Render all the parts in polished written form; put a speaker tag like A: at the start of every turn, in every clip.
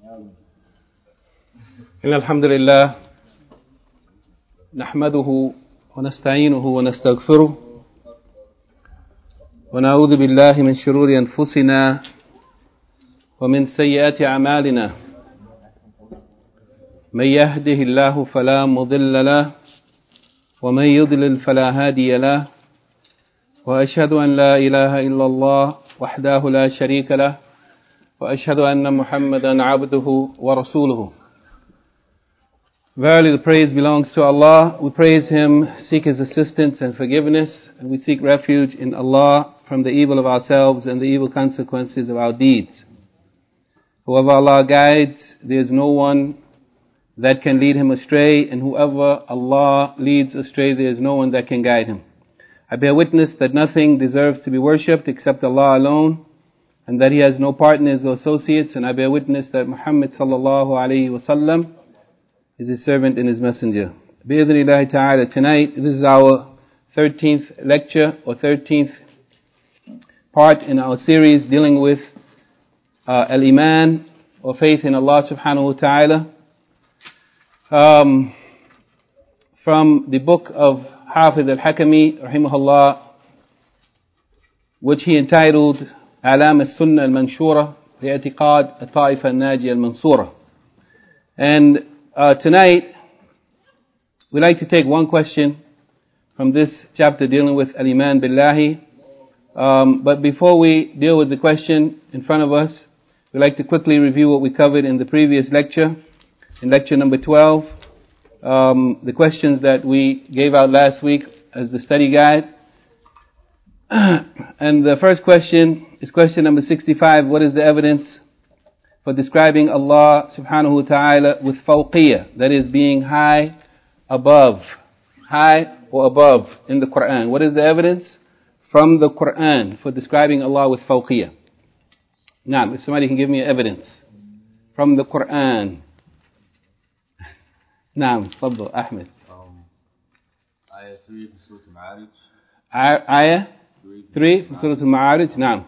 A: إن الحمد لله نحمده ونستعينه ونستغفره ونعوذ بالله من شرور أنفسنا ومن سيئات أعمالنا من يهده الله فلا مضل له ومن يضلل فلا هادي له وأشهد أن لا إله إلا الله وحده لا شريك له وأشهد أن محمدا عبده ورسوله. Verily the praise belongs to Allah. We praise Him, seek His assistance and forgiveness, and we seek refuge in Allah from the evil of ourselves and the evil consequences of our deeds. Whoever Allah guides, there is no one that can lead him astray, and whoever Allah leads astray, there is no one that can guide him. I bear witness that nothing deserves to be worshipped except Allah alone, and that He has no partners or associates, and I bear witness that Muhammad sallallahu alayhi wa sallam is His servant and His messenger. Bi-idhnillahi ta'ala, tonight, this is our 13th lecture or 13th part in our series dealing with al-Iman or faith in Allah subhanahu wa ta'ala. From the book of Hafiz al-Hakami rahimahullah, which he entitled Alam al-Sunnah al-Manshura li'atiqad al-Ta'ifa al-Najiyah al-Mansura. And tonight, we'd like to take one question from this chapter dealing with Al-Iman Billahi. But before we deal with the question in front of us, we'd like to quickly review what we covered in the previous lecture, in lecture number 12. The questions that we gave out last week as the study guide. And the first question is question number 65. What is the evidence for describing Allah subhanahu wa ta'ala with fawqiyah, that is being high above, high or above in the Quran? What is the evidence from the Quran for describing Allah with fawqiyah? Now, if somebody can give me evidence from the Quran. Naam, tfaddal, Ahmed.
B: Ayah 3 from Surah Al-Ma'arij.
A: Ayah 3 from Surah Al-Ma'arij. Naam.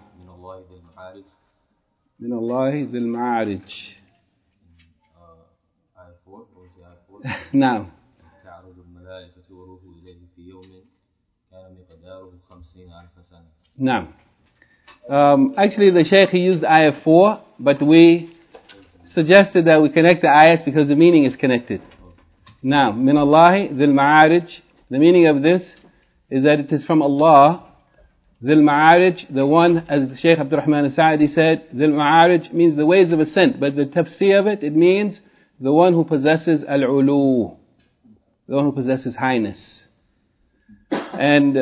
A: من الله ذي المعارج.
B: آية 4.
A: نعم.
B: تعرض الملائكة والروح إليه في يوم كان مقداره 50,000 سنة.
A: نعم. Actually, the Shaykh, he used ayah 4, but we suggested that we connect the ayahs because the meaning is connected. Now, من الله ذي المعارج. The meaning of this is that it is from Allah. Dhil Ma'arij, the one, as the Shaykh Abdul Rahman al-Sa'adi said, Dhil Ma'arij means the ways of ascent, but the tafsir of it means the one who possesses al-ulu, the one who possesses highness. And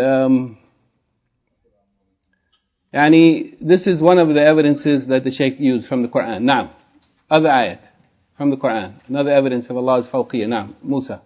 A: this is one of the evidences that the Shaykh used from the Quran. Now, other ayat from the Quran, another evidence of Allah's fawqiyah. Now, Musa.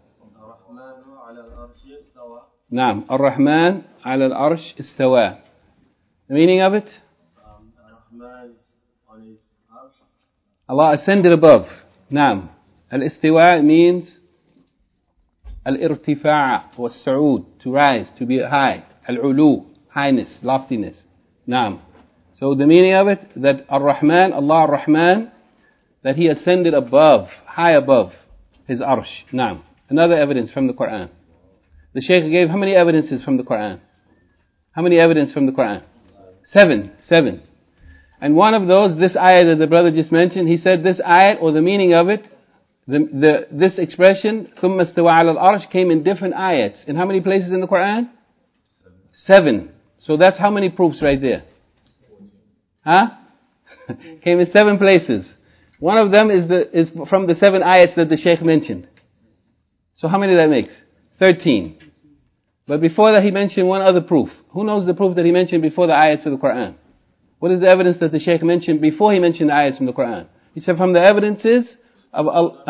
A: Naam, Ar-Rahman ala al-Arsh istawa. The meaning of it?
B: Ar-Rahman on his arsh.
A: Allah ascended above. Naam. Al-Istiwa means al-irtifa' wa as-su'ud, to rise, to be high. Al-ulu, highness, loftiness. Naam. So the meaning of it, that Ar-Rahman, Allah Ar-Rahman, that He ascended above, high above His arsh. Naam. Another evidence from the Quran. The Shaykh gave how many evidences from the Quran? How many evidence from the Quran? 7. And one of those, this ayah that the brother just mentioned, he said this ayah, or the meaning of it, this expression, ثُمَّ اسْتَوَى عَلَى الْعَرْشِ, came in different ayats. In how many places in the Quran? 7. So that's how many proofs right there? Huh? Came in 7 places. One of them is from the 7 ayats that the Shaykh mentioned. So how many that makes? 13. But before that he mentioned one other proof. Who knows the proof that he mentioned before the ayats of the Quran? What is the evidence that the Shaykh mentioned before he mentioned the ayats from the Quran? He said from the evidences of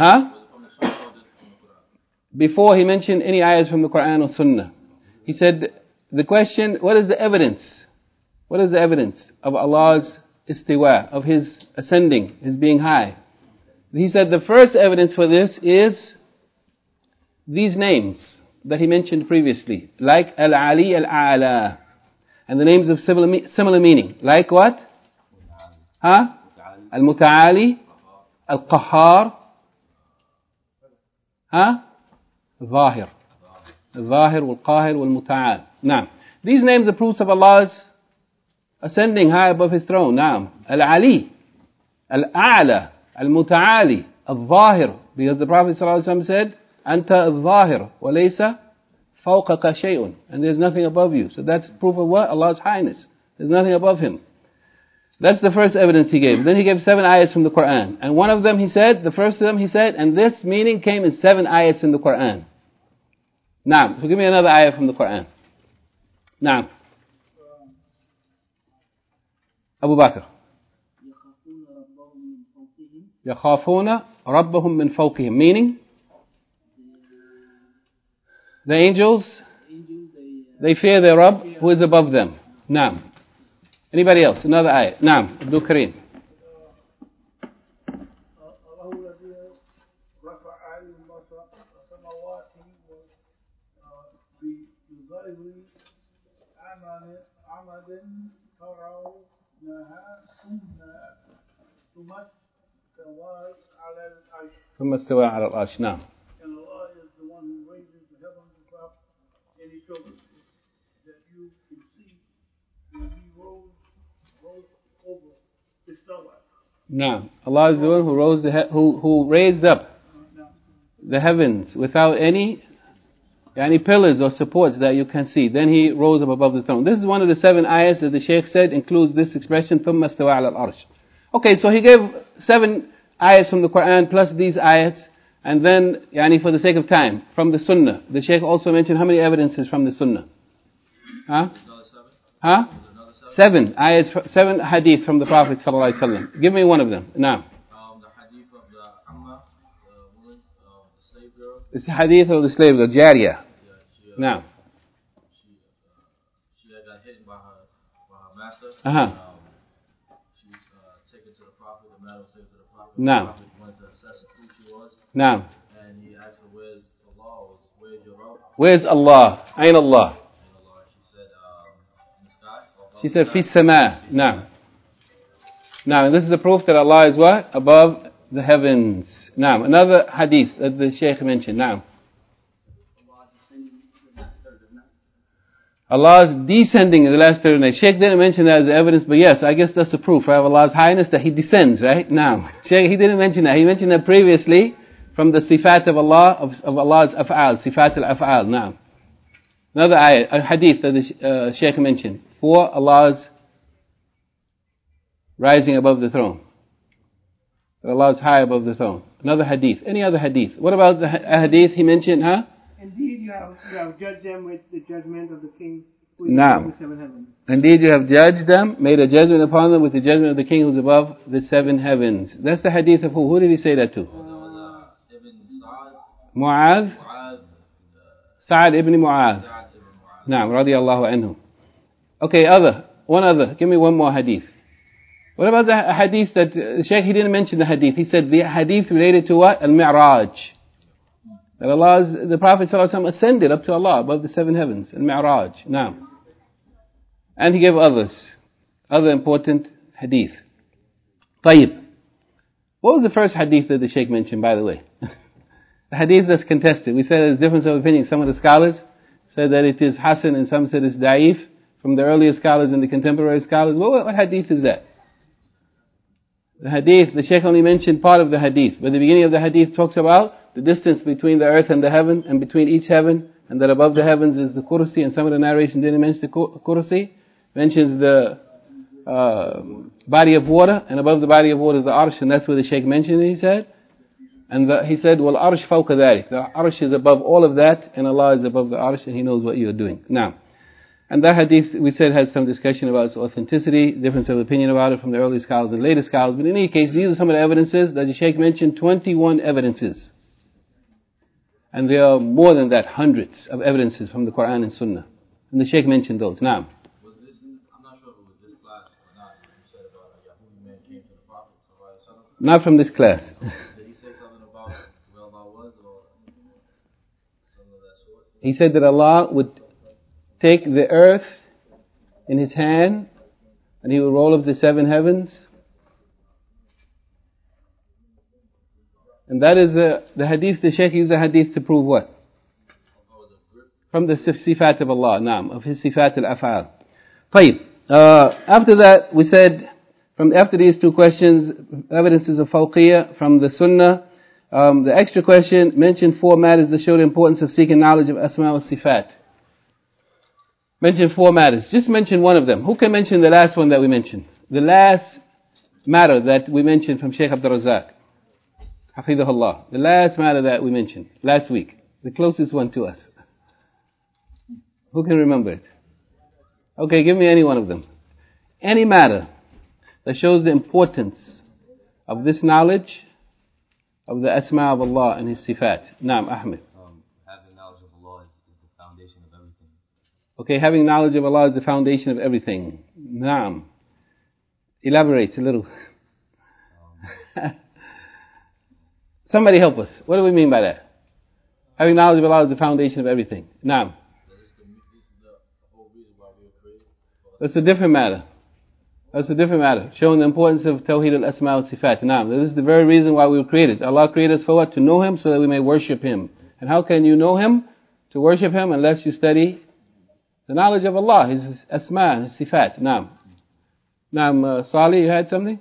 A: before he mentioned any ayats from the Quran or Sunnah. He said the question, what is the evidence? What is the evidence of Allah's istiwa, of His ascending, His being high? He said the first evidence for this is these names that he mentioned previously, like Al-Ali, Al-A'la, and the names of similar meaning, like what? Al-Muta'ali, Al-Qahhar, Zahir. Al-Zahir, wal-Qahir, wal-Muta'al. Now, these names are proofs of Allah's ascending high above His throne. Now, Al-Ali, Al-A'la, Al-Muta'ali, Al-Zahir. Because the Prophet ﷺ said, Anta al-Zahir, wa laysa fawqaka shay'un. And there's nothing above you. So that's proof of what? Allah's highness. There's nothing above Him. That's the first evidence He gave. Then He gave 7 ayats from the Quran. And one of them He said, the first of them He said, and this meaning came in 7 ayats in the Quran. Now, so give me another ayat from the Quran. Now, Abu Bakr. يَخَافُونَ رَبَّهُمْ مِنْ فَوْقِهِمْ. Meaning, the angels, they fear their Rabb who is above them. Now, anybody else? Another ayat. Now, Abdul Kareem. ثم استوى على العرش. نعم.
C: And Allah is the one who raises the heavens up, and He showed us that you can see when He rose over the starlight.
A: No, Allah is the one who raised up the heavens without any pillars or supports that you can see. Then He rose up above the throne. This is one of the 7 ayahs that the Shaykh said includes this expression, ثم استوى على العرش. Okay, so he gave 7 ayahs from the Quran plus these ayats, and then, for the sake of time, from the Sunnah. The Shaykh also mentioned how many evidences from the Sunnah? Huh? 7 ayats, 7 hadith from the Prophet ﷺ. Give me one of them. Now.
B: The hadith of the Amma, the woman, the slave girl.
A: It's the hadith of the slave girl, Jariyah. Now.
B: She got hit by her master. She was taken to the Prophet. The matter was taken to the Prophet.
A: Now.
B: The Prophet wanted to assess who she was.
A: Now.
B: And he asked her, "Where's Allah? Where's your Rabb?"
A: Where's Allah? Ayn Allah.
B: She said, in the sky.
A: She said, fi sama. Now. Now, this is a proof that Allah is what? Above the heavens. Now, another hadith that the Shaykh mentioned. Now. Allah is descending in the last third of the night. Shaykh didn't mention that as evidence, but yes, I guess that's a proof of Allah's highness that He descends, right? Now, Shaykh, he didn't mention that. He mentioned that previously from the sifat of Allah, of Allah's af'al, sifat al-af'al. Now, another ayah, a hadith that the Shaykh mentioned for Allah's rising above the throne. That Allah is high above the throne. Another hadith. Any other hadith? What about the hadith he mentioned,
C: Indeed, you have judged them with the judgment of the King who is
A: Naam.
C: above the 7 heavens.
A: Indeed, you have judged them, made a judgment upon them with the judgment of the King who is above the 7 heavens. That's the hadith of who? Who did he say that to? Mu'adh? Sa'ad ibn Mu'adh. Naam, radiyallahu anhu. Okay, one other. Give me one more hadith. What about the hadith that Shaykh, he didn't mention the hadith. He said the hadith related to what? Al-Mi'raj. That the Prophet ﷺ ascended up to Allah above the 7 heavens. Al-Mi'raj. Now. And he gave other important hadith. Tayyib. What was the first hadith that the Shaykh mentioned, by the way? The hadith that's contested. We said there's difference of opinion. Some of the scholars said that it is Hasan and some said it's Da'if, from the earlier scholars and the contemporary scholars. What hadith is that? The hadith, the Shaykh only mentioned part of the hadith. But the beginning of the hadith talks about the distance between the earth and the heaven, and between each heaven, and that above the heavens is the kursi, and some of the narration didn't mention the kursi. Mentions the body of water, and above the body of water is the arsh, and that's where the Shaykh mentioned it, he said. And he said, "Wal arsh fawqa dhalik." The arsh is above all of that, and Allah is above the arsh, and He knows what you are doing. Now, and that hadith, we said, has some discussion about its authenticity, difference of opinion about it from the early scholars and later scholars. But in any case, these are some of the evidences that the Shaykh mentioned, 21 evidences. And there are more than that, hundreds of evidences from the Quran and Sunnah. And the Shaykh mentioned those. Now,
B: was this, I'm not sure if it was this class or not, you said about a Yahudi man came to the Prophet.
A: Not from this class.
B: Did he say something about where Allah was, or something of that sort?
A: He said that Allah would take the earth in His hand, and He would roll up the 7 heavens, And that is the hadith, the Shaykh used the hadith to prove what? From the sifat of Allah, naam, of His sifat al-af'al. طيب. After that, we said, after these two questions, evidences of fawqiyah from the sunnah, the extra question mentioned 4 matters that show the importance of seeking knowledge of asma wa sifat. Mention 4 matters. Just mention one of them. Who can mention the last one that we mentioned? The last matter that we mentioned from Shaykh Abdul Razak. Hafidhullah. The last matter that we mentioned last week. The closest one to us. Who can remember it? Okay, give me any one of them. Any matter that shows the importance of this knowledge of the asma of Allah and His sifat. Naam, Ahmed.
B: Having knowledge of Allah is the foundation of everything.
A: Okay, having knowledge of Allah is the foundation of everything. Naam. Elaborate a little. Somebody help us. What do we mean by that? Having knowledge of Allah is the foundation of everything. Naam. That's a different matter. That's a different matter. Showing the importance of Tawheed al-Asma wa Sifat. Naam. This is the very reason why we were created. Allah created us for what? To know Him so that we may worship Him. And how can you know Him? To worship Him unless you study the knowledge of Allah, His Asma, His Sifat. Naam. Naam, Salih, you had something?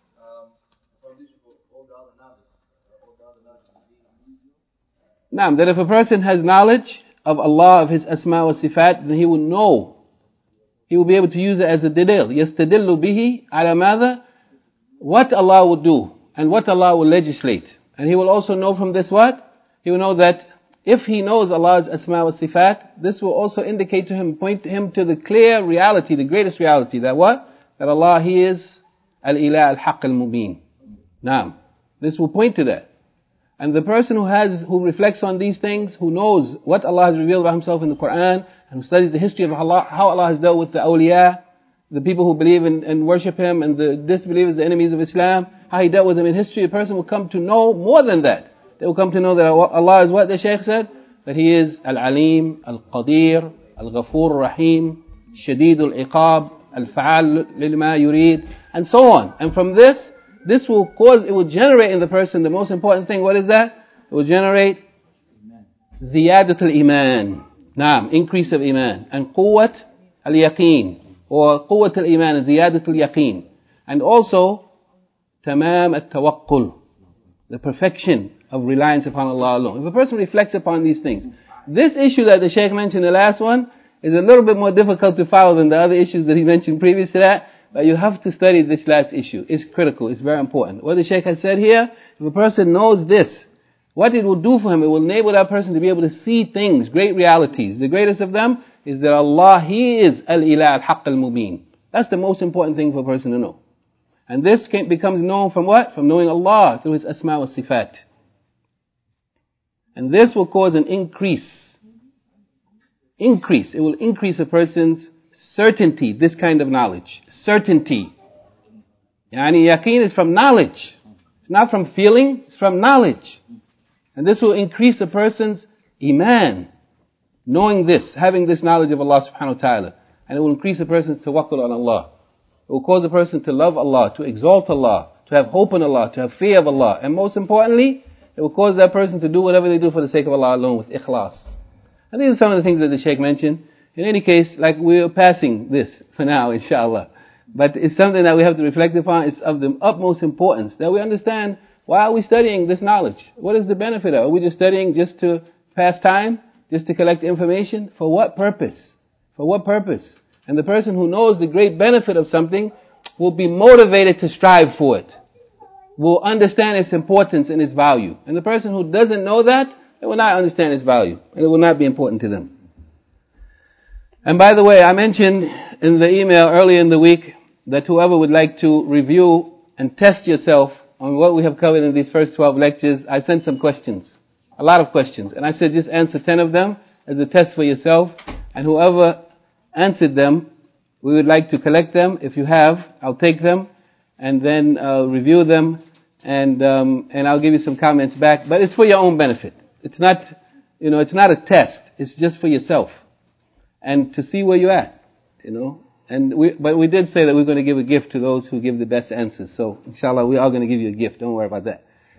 A: Naam, that if a person has knowledge of Allah, of His Asma wa Sifat, then he will know. He will be able to use it as a dalil. يَسْتَدِلُّ بِهِ عَلَى مَاذَا? What Allah will do and what Allah will legislate. And he will also know from this what? He will know that if he knows Allah's Asma wa Sifat, this will also indicate to him, point him to the clear reality, the greatest reality. That what? That Allah, He is Al-Ilah Al-Haqq Al-Mubin. Naam. This will point to that. And the person who reflects on these things, who knows what Allah has revealed about Himself in the Quran, and who studies the history of Allah, how Allah has dealt with the awliya, the people who believe and worship Him, and the disbelievers, the enemies of Islam, how He dealt with them in history, a person will come to know more than that. They will come to know that Allah is what the Shaykh said? That He is Al-Alim, Al-Qadir, Al-Ghafur Rahim, Shadid Al-Iqab, Al-Fa'al Lima Yurid, and so on. And from this will cause, it will generate in the person, the most important thing, what is that? It will generate Ziyadat al-Iman. Naam, increase of Iman. And Quwwat al-Yaqeen. Or Quwwat al-Iman, Ziyadat al-Yaqeen. And also, Tamam al-Tawakkul. The perfection of reliance upon Allah alone. If a person reflects upon these things, this issue that the Shaykh mentioned, the last one, is a little bit more difficult to follow than the other issues that he mentioned previous to that. But you have to study this last issue. It's critical. It's very important. What the Shaykh has said here, if a person knows this, what it will do for him, it will enable that person to be able to see things, great realities. The greatest of them is that Allah, He is Al-Ilah Al-Haqq Al-Mubin. That's the most important thing for a person to know. And this becomes known from what? From knowing Allah through His Asma wa Sifat. And this will cause an increase. It will increase a person's certainty, this kind of knowledge. Certainty. Yani yaqeen is from knowledge. It's not from feeling, it's from knowledge. And this will increase a person's iman. Knowing this, having this knowledge of Allah subhanahu wa ta'ala. And it will increase a person's tawakkul on Allah. It will cause a person to love Allah, to exalt Allah, to have hope in Allah, to have fear of Allah. And most importantly, it will cause that person to do whatever they do for the sake of Allah alone with ikhlas. And these are some of the things that the Shaykh mentioned. In any case, like we're passing this for now, inshallah. But it's something that we have to reflect upon. It's of the utmost importance that we understand, why are we studying this knowledge? What is the benefit of it? Are we just studying just to pass time? Just to collect information? For what purpose? For what purpose? And the person who knows the great benefit of something will be motivated to strive for it. Will understand its importance and its value. And the person who doesn't know that, they will not understand its value. And it will not be important to them. And by the way, I mentioned in the email earlier in the week that whoever would like to review and test yourself on what we have covered in these first 12 lectures, I sent some questions. A lot of questions. And I said just answer 10 of them as a test for yourself. And whoever answered them, we would like to collect them. If you have, I'll take them and then review them and I'll give you some comments back. But it's for your own benefit. It's not, it's not a test. It's just for yourself. And to see where you're at, But we did say that we're going to give a gift to those who give the best answers. So, inshallah, we are going to give you a gift. Don't worry about that.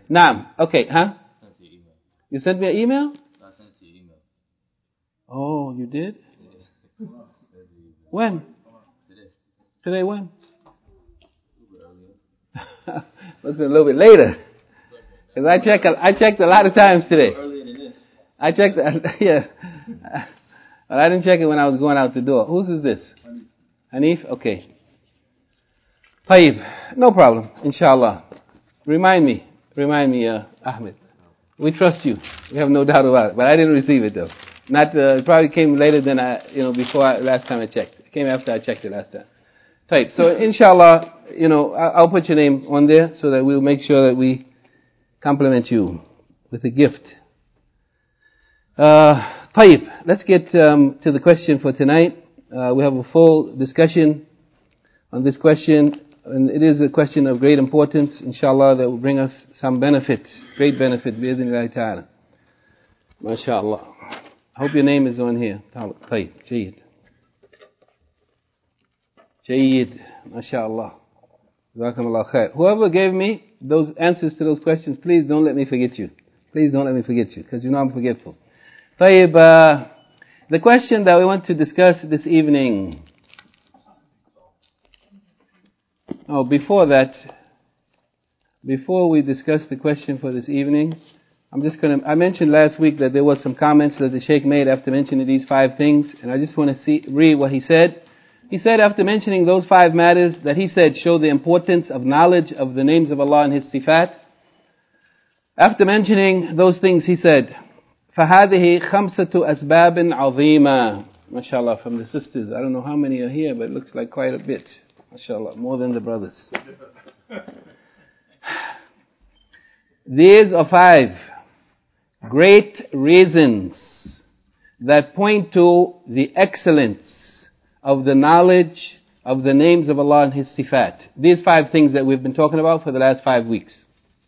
A: Naam. Okay, huh?
B: Sent to your email.
A: You sent me an email?
B: I sent it to your email.
A: Oh, you did?
B: Yeah.
A: When?
B: Today.
A: Today when?
B: A little bit earlier.
A: Must be a little bit later. Because I checked a lot of times today.
B: Earlier than this.
A: I checked, yeah. But I didn't check it when I was going out the door. Whose is this? Hanif? Okay. Tayyib. No problem. Inshallah. Remind me, Ahmed. We trust you. We have no doubt about it. But I didn't receive it though. It probably came later than last time I checked. It came after I checked it last time. Tayyib. So inshallah, I'll put your name on there so that we'll make sure that we compliment you with a gift. Tayyib. Let's get to the question for tonight. We have a full discussion on this question. And it is a question of great importance, inshallah, that will bring us some benefit, great benefit, bi'idhnillahi ta'ala. MashaAllah. I hope your name is on here. Tayyib, Jayyid. Jayyid, MashaAllah. Jazakumullah khair. Whoever gave me those answers to those questions, please don't let me forget you. Please don't let me forget you, because you know I'm forgetful. Tayyib, the question that we want to discuss this evening. Oh, before we discuss the question for this evening, I mentioned last week that there was some comments that the Shaykh made after mentioning these 5 things, and I just want to read what he said. He said after mentioning those 5 matters that he said show the importance of knowledge of the names of Allah and His sifat. After mentioning those things, he said, فَهَذِهِ خَمْسَةُ أَسْبَابٍ عَظِيمًا. MashaAllah, from the sisters. I don't know how many are here, but it looks like quite a bit. MashaAllah, more than the brothers. These are 5 great reasons that point to the excellence of the knowledge of the names of Allah and His sifat. These 5 things that we've been talking about for the last 5 weeks.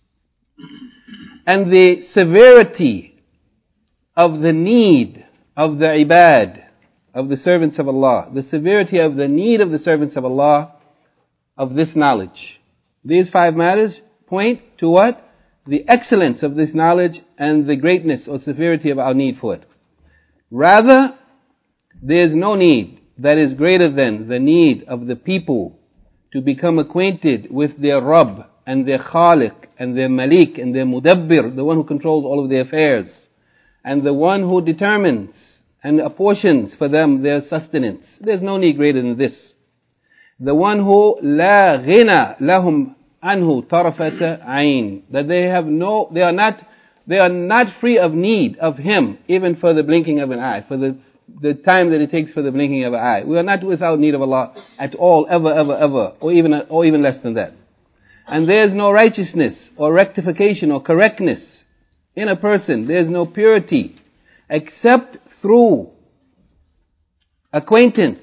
A: And the severity of the need of the ibad, of the servants of Allah. The severity of the need of the servants of Allah of this knowledge. These 5 matters point to what? The excellence of this knowledge and the greatness or severity of our need for it. Rather, there is no need that is greater than the need of the people to become acquainted with their Rabb and their Khaliq and their Malik and their Mudabbir, the one who controls all of their affairs, and the one who determines and apportions for them their sustenance. There's no need greater than this. The one who لا غنى لهم عنه طرفة عين, that they are not free of need of Him, even for the blinking of an eye, for the time that it takes for the blinking of an eye. We are not without need of Allah at all, ever, or even less than that. And there is no righteousness or rectification or correctness in a person. There is no purity except through acquaintance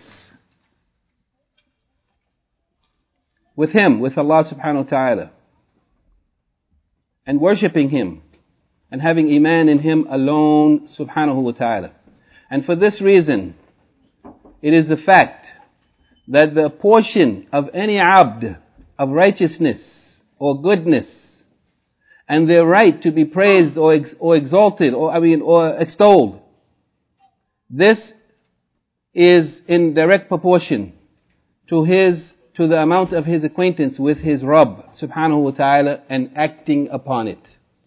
A: with Him, with Allah subhanahu wa ta'ala, and worshipping Him, and having iman in Him alone subhanahu wa ta'ala. And for this reason, it is a fact that the portion of any abd of righteousness or goodness, and their right to be praised or exalted, or extolled, this is in direct proportion to the amount of his acquaintance with his Rabb subhanahu wa ta'ala and acting upon it.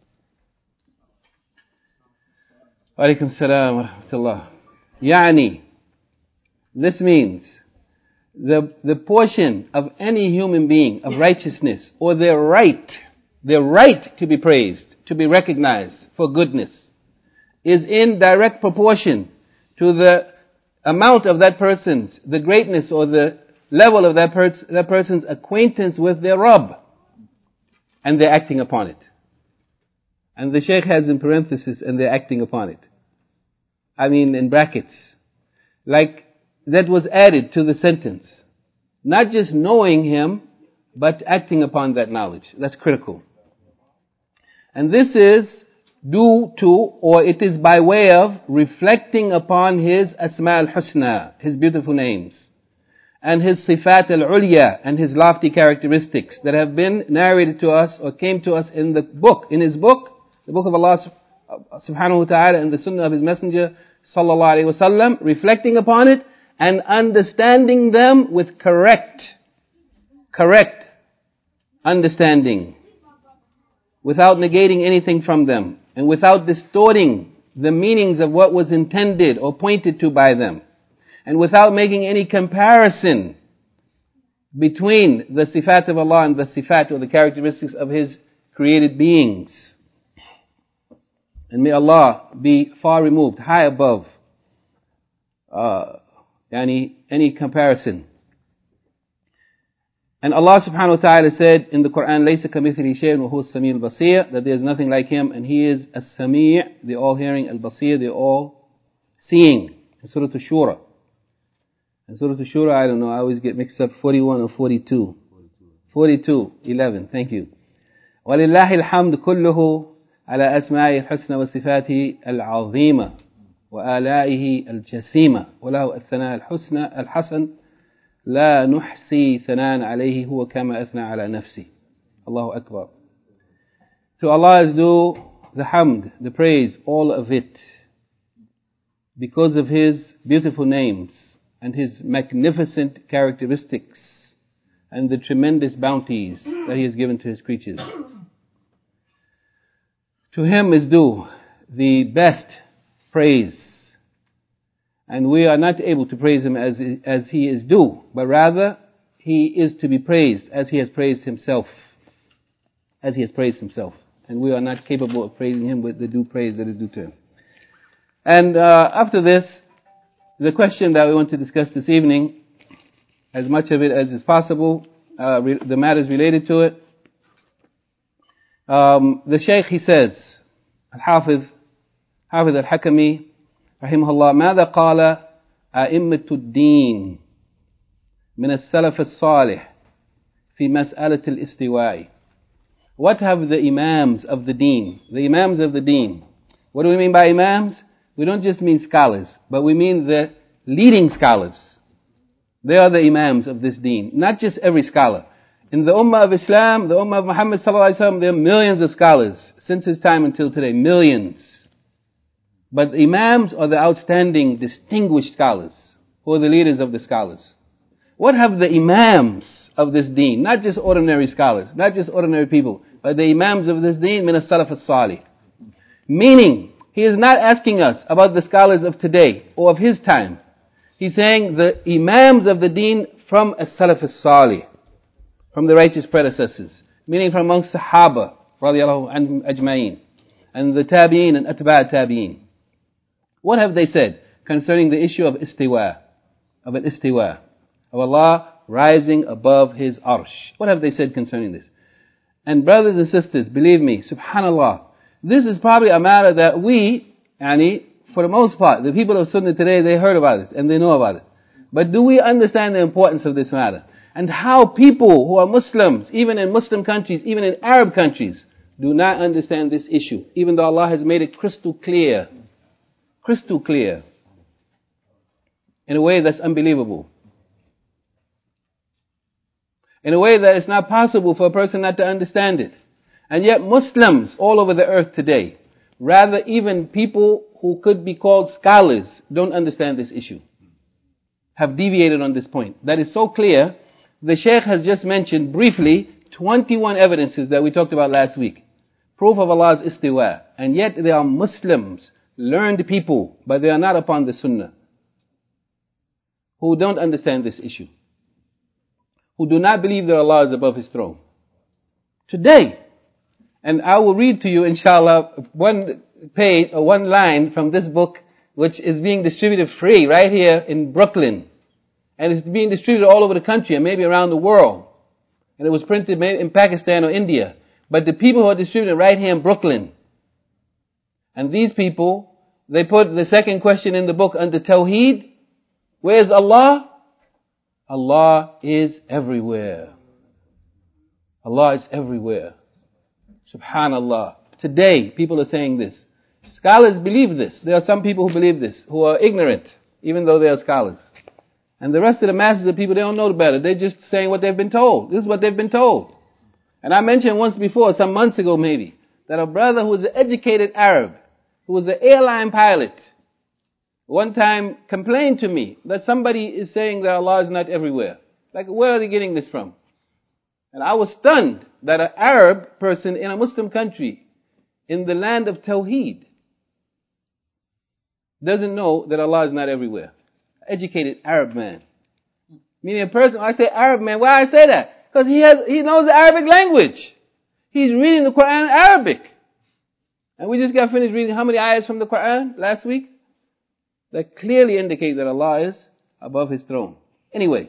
A: Wa alaikum salam wa rahmatullah. Yani, this means the portion of any human being of righteousness, or their right to be praised, to be recognized for goodness, is in direct proportion to the amount of that person's, the greatness or the level of that person's acquaintance with their Rabb, and they're acting upon it. And the Shaykh has in parenthesis, and they're acting upon it. In brackets. Like, that was added to the sentence. Not just knowing Him, but acting upon that knowledge. That's critical. And this is due to, or it is by way of, reflecting upon His Asma al-Husna, His beautiful names, and His sifat al-ulya, and His lofty characteristics that have been narrated to us or came to us in the book, in His book, the book of Allah subhanahu wa ta'ala, and the sunnah of His Messenger sallallahu alayhi wa sallam, reflecting upon it and understanding them with correct understanding, without negating anything from them, and without distorting the meanings of what was intended or pointed to by them, and without making any comparison between the sifat of Allah and the sifat or the characteristics of His created beings. And may Allah be far removed, high above any comparison. And Allah subhanahu wa ta'ala said in the Quran, لَيْسَ كَمِثْلِهِ شَيْءٌ وَهُوَ السَّمِيعُ الْبَصِيرُ, that there is nothing like Him, and He is as-Sami', the all-hearing, al-Basir, the all-seeing. In Surah Ash-Shura. In Surah Ash-Shura, I don't know, I always get mixed up, 41 or 42. 42, 11, thank you. وَلِلَّهِ الْحَمْدُ كُلُّهُ على أسمائه الحسنى وصفاته العظيمة وآلائه الجسيمة وله الثناء الحسن لا نحصي ثناء عليه هو كما أثنى على نفسه. Allahu Akbar. To Allah is due the hamd, the praise, all of it, because of His beautiful names and His magnificent characteristics and the tremendous bounties that He has given to His creatures. To Him is due the best praise. And we are not able to praise Him as He is due, but rather He is to be praised as He has praised Himself. As He has praised Himself. And we are not capable of praising Him with the due praise that is due to Him. And after this, the question that we want to discuss this evening, as much of it as is possible, the matters related to it. The Shaykh, he says, Al-Hafiz Al-Hakami, رحمه الله, ماذا قال أئمة الدين من السلف الصالح في مسألة الاستواء? What have the Imams of the Deen, what do we mean by Imams? We don't just mean scholars, but we mean the leading scholars. They are the Imams of this Deen, not just every scholar. In the Ummah of Islam, the Ummah of Muhammad sallallahu alaihi wasallam, there are millions of scholars since his time until today, millions. But the Imams are the outstanding, distinguished scholars, who are the leaders of the scholars. What have the Imams of this Deen, not just ordinary scholars, not just ordinary people, but the Imams of this Deen, min as-Salaf as-Salih. Meaning, he is not asking us about the scholars of today or of his time. He's saying the Imams of the Deen from as-Salaf as-Salih, from the righteous predecessors, meaning from amongst Sahaba, radiallahu anhum ajma'in, and the Tabi'in and Atba' Tabi'in. What have they said concerning the issue of istiwa, of al-istiwa, of Allah rising above His arsh? What have they said concerning this? And brothers and sisters, believe me, subhanallah, this is probably a matter that we, for the most part, the people of Sunnah today, they heard about it and they know about it. But do we understand the importance of this matter? And how people who are Muslims, even in Muslim countries, even in Arab countries, do not understand this issue, even though Allah has made it crystal clear, in a way that's unbelievable, in a way that it's not possible for a person not to understand it. And yet Muslims all over the earth today, rather even people who could be called scholars, don't understand this issue, have deviated on this point. That is so clear. The Shaykh has just mentioned briefly 21 evidences that we talked about last week. Proof of Allah's istiwa. And yet they are Muslims, learned people, but they are not upon the Sunnah, who don't understand this issue, who do not believe that Allah is above His throne. Today, and I will read to you, inshallah, one page or one line from this book, which is being distributed free right here in Brooklyn. And it's being distributed all over the country and maybe around the world. And it was printed maybe in Pakistan or India. But the people who are distributing right here in Brooklyn. And these people, they put the second question in the book under Tawheed. Where is Allah? Allah is everywhere. Allah is everywhere. Subhanallah. Today, people are saying this. Scholars believe this. There are some people who believe this, who are ignorant, even though they are scholars. And the rest of the masses of people, they don't know better. They're just saying what they've been told. This is what they've been told. And I mentioned once before, some months ago maybe, that a brother who was an educated Arab, who was an airline pilot, one time complained to me that somebody is saying that Allah is not everywhere. Like, where are they getting this from? And I was stunned that an Arab person in a Muslim country, in the land of Tawheed, doesn't know that Allah is not everywhere. Educated Arab man. Meaning a person, I say Arab man, why I say that? Because he knows the Arabic language. He's reading the Quran in Arabic. And we just got finished reading how many ayahs from the Quran last week? That clearly indicate that Allah is above His throne. Anyway,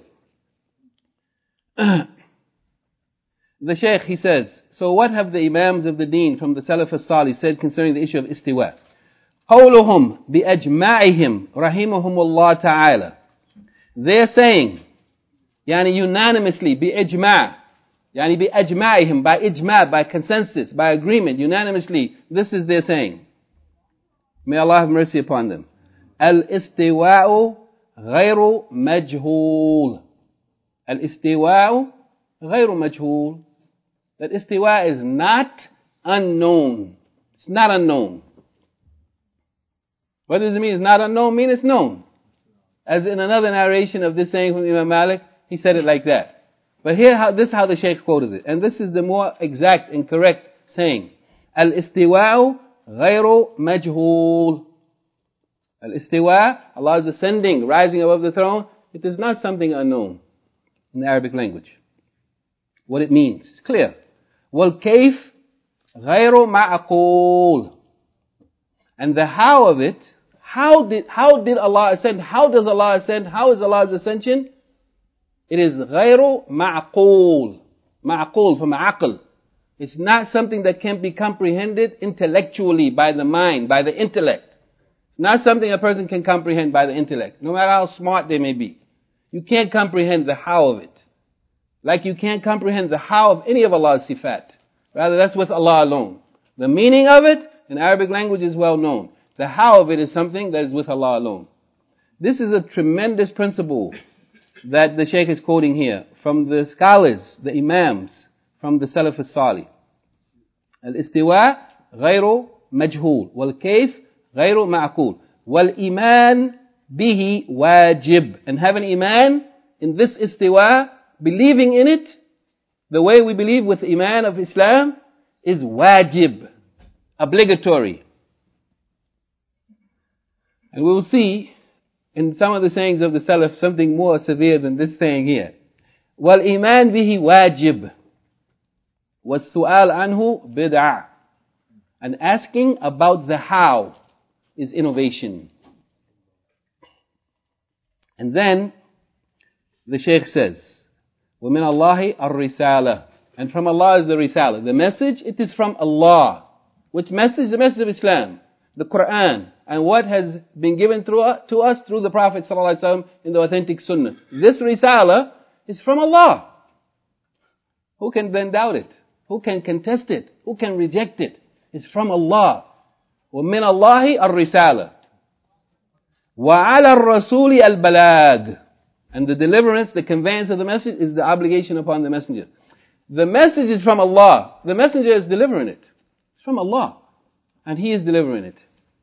A: the Shaykh, he says, so what have the Imams of the Deen from the Salaf as-Salih said concerning the issue of istiwa? قولهم بأجمعهم رحمهم الله تعالى. They're saying, يعني unanimously, بإجماع, يعني بأجمعهم, by ijma', by consensus, by agreement, unanimously, this is their saying. May Allah have mercy upon them. الاستواء غير مجهول. الاستواء غير مجهول. That istiwa is not unknown. It's not unknown. What does it mean? It's not unknown. Mean it's known. As in another narration of this saying from Imam Malik, he said it like that. But here, this is how the Shaykh quoted it. And this is the more exact and correct saying. Al-istiwa'u ghayru majhul. Al-istiwa', Allah is ascending, rising above the throne. It is not something unknown in the Arabic language. What it means, it's clear. Wal-kayf ghayru ma'aqul. And the how of it, how did Allah ascend? How does Allah ascend? How is Allah's ascension? It is غير معقول. معقول from aql. It's not something that can be comprehended intellectually by the mind, by the intellect. It's not something a person can comprehend by the intellect, no matter how smart they may be. You can't comprehend the how of it. Like you can't comprehend the how of any of Allah's sifat. Rather, that's with Allah alone. The meaning of it in Arabic language is well known. The how of it is something that is with Allah alone. This is a tremendous principle that the Shaykh is quoting here from the scholars, the Imams, from the Salaf as-Salih. Al-istiwa غير مجهول والكيف غير معقول والإيمان به واجب. And having iman in this istiwa, believing in it, the way we believe with iman of Islam, is wajib, obligatory. And we will see in some of the sayings of the Salaf something more severe than this saying here. وَالْإِيمَانِ بِهِ وَاجِبٌ وَالسُّؤَالُ عَنْهُ بِدْعَةٌ. And asking about the how is innovation. And then the Shaykh says, وَمِنَ اللَّهِ الرِّسَالَةِ. And from Allah is the risala. The message, it is from Allah. Which message? The message of Islam, the Quran, and what has been given to us through the Prophet ﷺ in the authentic Sunnah. This risala is from Allah. Who can then doubt it? Who can contest it? Who can reject it? It's from Allah. وَمِنَ اللَّهِ الرِّسَالَةِ وَعَلَى الرَّسُولِ الْبَلَاغِ. And the deliverance, the conveyance of the message is the obligation upon the messenger. The message is from Allah. The messenger is delivering it. It's from Allah. And he is delivering it.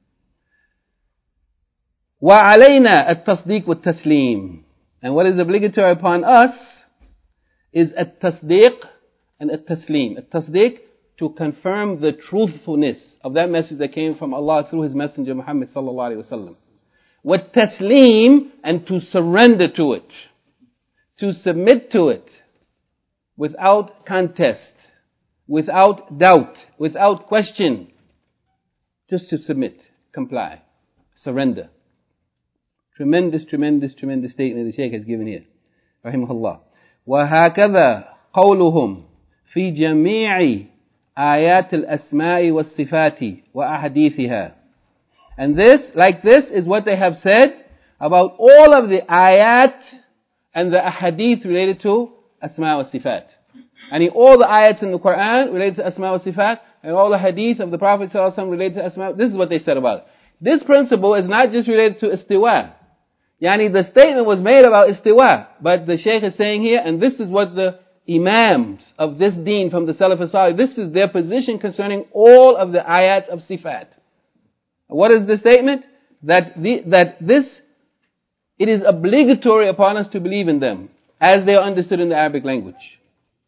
A: وَعَلَيْنَا التَّصْدِيقُ وَالتَّسْلِيمُ. And what is obligatory upon us is at-tasdiq and at-taslim. At-tasdiq, to confirm the truthfulness of that message that came from Allah through His Messenger Muhammad sallallahu alaihi wasallam. Wat-taslim, and to surrender to it, to submit to it, without contest, without doubt, without question, just to submit, comply, surrender. Tremendous, tremendous, tremendous statement the Shaykh has given here. Rahimahullah. وَهَكَذَا قَوْلُهُمْ فِي جَمِيعِ آيَاتِ الْأَسْمَاءِ وَالصِّفَاتِ وَأَحَدِيثِهَا. And this, like this, is what they have said about all of the ayat and the ahadith related to asma wa sifat. And all the ayats in the Quran related to asma wa sifat, and all the hadith of the Prophet ﷺ related to asma. This is what they said about it. This principle is not just related to istiwa. Yani the statement was made about istiwa, but the Shaykh is saying here, and this is what the Imams of this deen from the Salaf as-Salih, this is their position concerning all of the ayat of sifat. What is the statement? That it is obligatory upon us to believe in them, as they are understood in the Arabic language.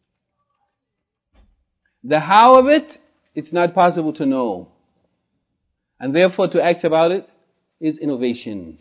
A: The how of it, it's not possible to know. And therefore to act about it is innovation.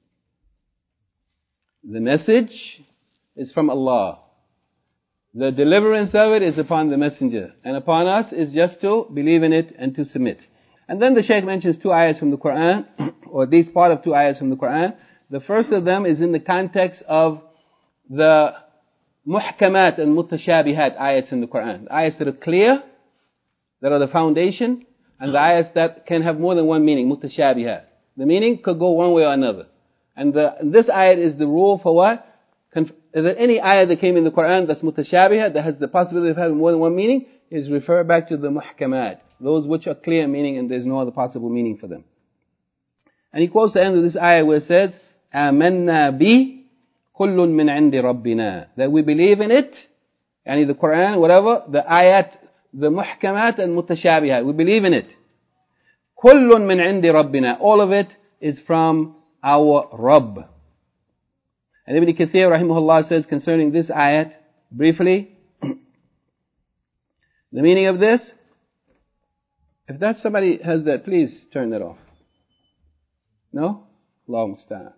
A: The message is from Allah. The deliverance of it is upon the messenger. And upon us is just to believe in it and to submit. And then the Shaykh mentions 2 ayahs from the Quran, or these part of 2 ayahs from the Quran. The first of them is in the context of the muhkamat and mutashabihat ayats in the Quran. The ayats that are clear, that are the foundation, and the ayats that can have more than one meaning, mutashabihat. The meaning could go one way or another. And this ayat is the rule for what? That any ayat that came in the Quran that's mutashabihat, that has the possibility of having more than one meaning, is referred back to the muhkamat. Those which are clear meaning and there's no other possible meaning for them. And he quotes the end of this ayah where it says, آمَنَّا بِي كُلٌّ مِّنْ عِنْدِ رَبِّنَا. That we believe in it, yani the Quran, whatever, the ayat, the muhkamat and mutashabihat. We believe in it. كُلٌّ مِّنْ عِنْدِ رَبِّنَا. All of it is from our Rabb. And Ibn Kathir rahimahullah says concerning this ayat, briefly, the meaning of this, if that somebody has that, please turn that off. No? Allahu musta'an.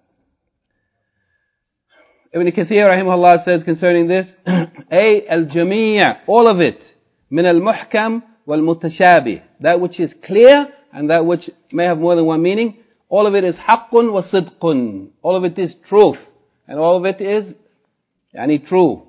A: Ibn Kathir rahimahullah says concerning this, أي الجميع, all of it, من المحكم والمتشابه, that which is clear and that which may have more than one meaning, all of it is حق وصدق, all of it is truth, and all of it is يعني true.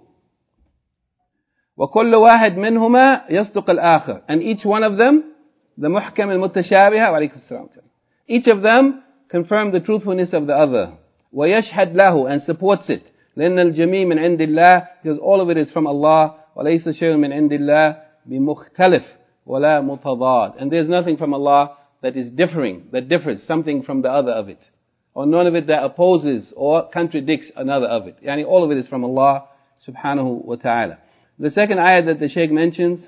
A: وكل واحد منهما يصدق الآخر, and each one of them, the muhkam al-mutashabih, وعليكم السلام, each of them confirm the truthfulness of the other. ويشهد له, and supports it. لأن الجميع من عند الله, because all of it is from Allah. وليس شيء من عند الله بمختلف ولا متضاد, and there's nothing from Allah that is differing, that differs something from the other of it, or none of it that opposes or contradicts another of it. Yani all of it is from Allah subhanahu wa ta'ala. The second ayah that the Shaykh mentions,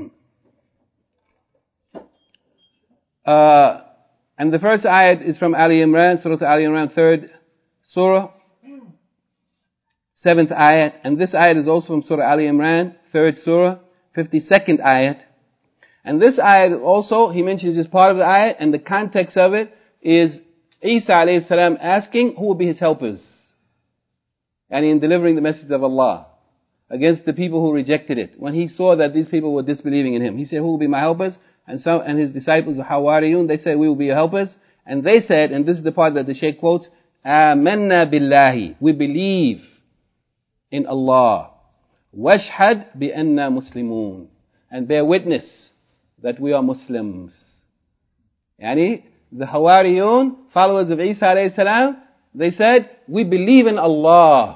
A: and the first ayat is from Ali Imran, Surah Ali Imran, 3rd Surah, 7th ayat. And this ayat is also from Surah Ali Imran, 3rd Surah, 52nd ayat. And this ayat also, he mentions as part of the ayat, and the context of it is Isa alayhi salam asking who will be his helpers. And in delivering the message of Allah against the people who rejected it. When he saw that these people were disbelieving in him, he said, who will be my helpers? And his disciples, the Hawariyun, they said, we will be your helpers. And they said, and this is the part that the Shaykh quotes, آمَنَّا بِاللَّهِ, we believe in Allah. وَاشْهَدْ بِأَنَّا مُسْلِمُونَ, and bear witness that we are Muslims. Yani, the Hawariyun, followers of Isa alayhi salam, they said, we believe in Allah.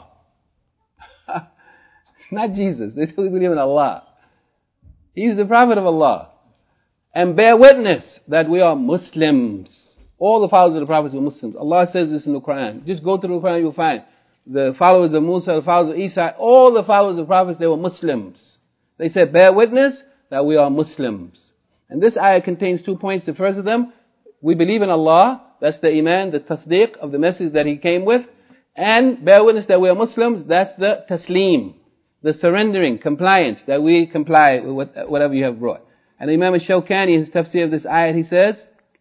A: Not Jesus, they said we believe in Allah. He's the Prophet of Allah. And bear witness that we are Muslims. All the followers of the prophets were Muslims. Allah says this in the Quran. Just go through the Quran, you'll find the followers of Musa, the followers of Isa, all the followers of the prophets, they were Muslims. They said, bear witness that we are Muslims. And this ayah contains 2 points. The first of them, we believe in Allah. That's the iman, the tasdeeq of the message that He came with. And bear witness that we are Muslims. That's the taslim, the surrendering, compliance, that we comply with whatever you have brought. And Imam al-Shawkani, in his tafsir of this ayat, he says,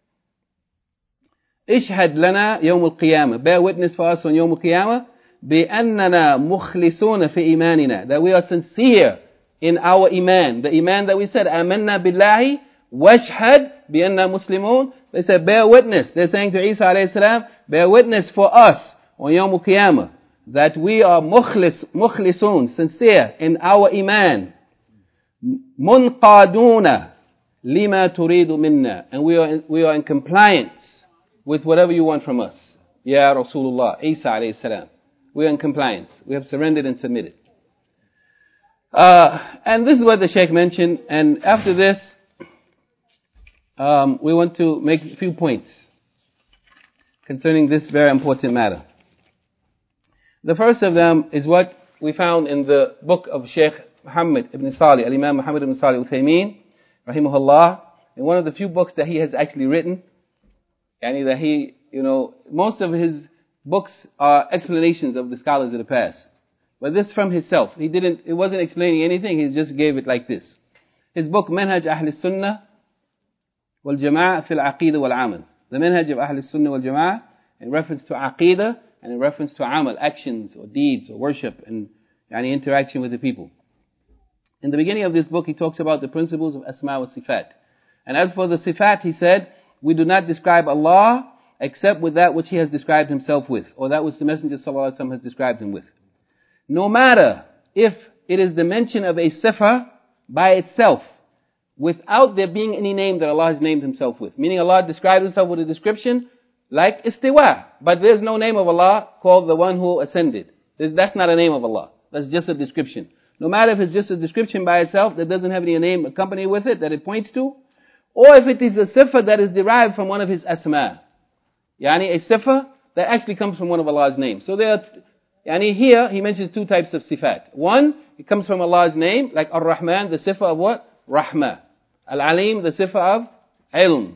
A: Ishhad lana yawm al-qiyamah, bear witness for us on yawm al-qiyamah, بِأَنَّنَا مُخْلِصُونَ فِي إِيمَانِنَا, that we are sincere in our iman. The iman that we said, آمَنَّا بِاللَّهِ وَاشْهَدْ بِأَنَّا مُسْلِمُونَ. They said, bear witness. They're saying to Isa alayhi salam, bear witness for us on yawm al-qiyamah, that we are mukhlisun, sincere in our iman. Munqaduna lima turidu minna, and we are in compliance with whatever you want from us. Ya Rasulullah, Isa alayhi salam. We are in compliance. We have surrendered and submitted. And this is what the Shaykh mentioned. And after this, we want to make a few points concerning this very important matter. The first of them is what we found in the book of Sheikh Muhammad ibn Salih, Al-Imam Muhammad ibn Salih Uthaymeen, rahimahullah, in one of the few books that he has actually written. Yani that he, most of his books are explanations of the scholars of the past. But this from himself. It wasn't explaining anything, he just gave it like this. His book, Manhaj Ahl Sunnah wal Jama'ah fil Aqidah wal Amal. The Manhaj of Ahl Sunnah wal Jama'ah in reference to Aqidah and in reference to Amal, actions or deeds or worship and interaction with the people. In the beginning of this book, he talks about the principles of Asma wa Sifat. And as for the Sifat, he said, we do not describe Allah except with that which He has described Himself with, or that which the Messenger ﷺ has described Him with. No matter if it is the mention of a sifa by itself, without there being any name that Allah has named Himself with. Meaning Allah describes Himself with a description like istiwa, but there's no name of Allah called the one who ascended. That's not a name of Allah. That's just a description. No matter if it's just a description by itself that doesn't have any name accompanied with it that it points to, or if it is a sifa that is derived from one of His asma. A sifa that actually comes from one of Allah's names. So there are, here he mentions two types of sifat. One, it comes from Allah's name, like Ar-Rahman, the sifa of what? Rahmah. Al-Alim, the sifa of ilm.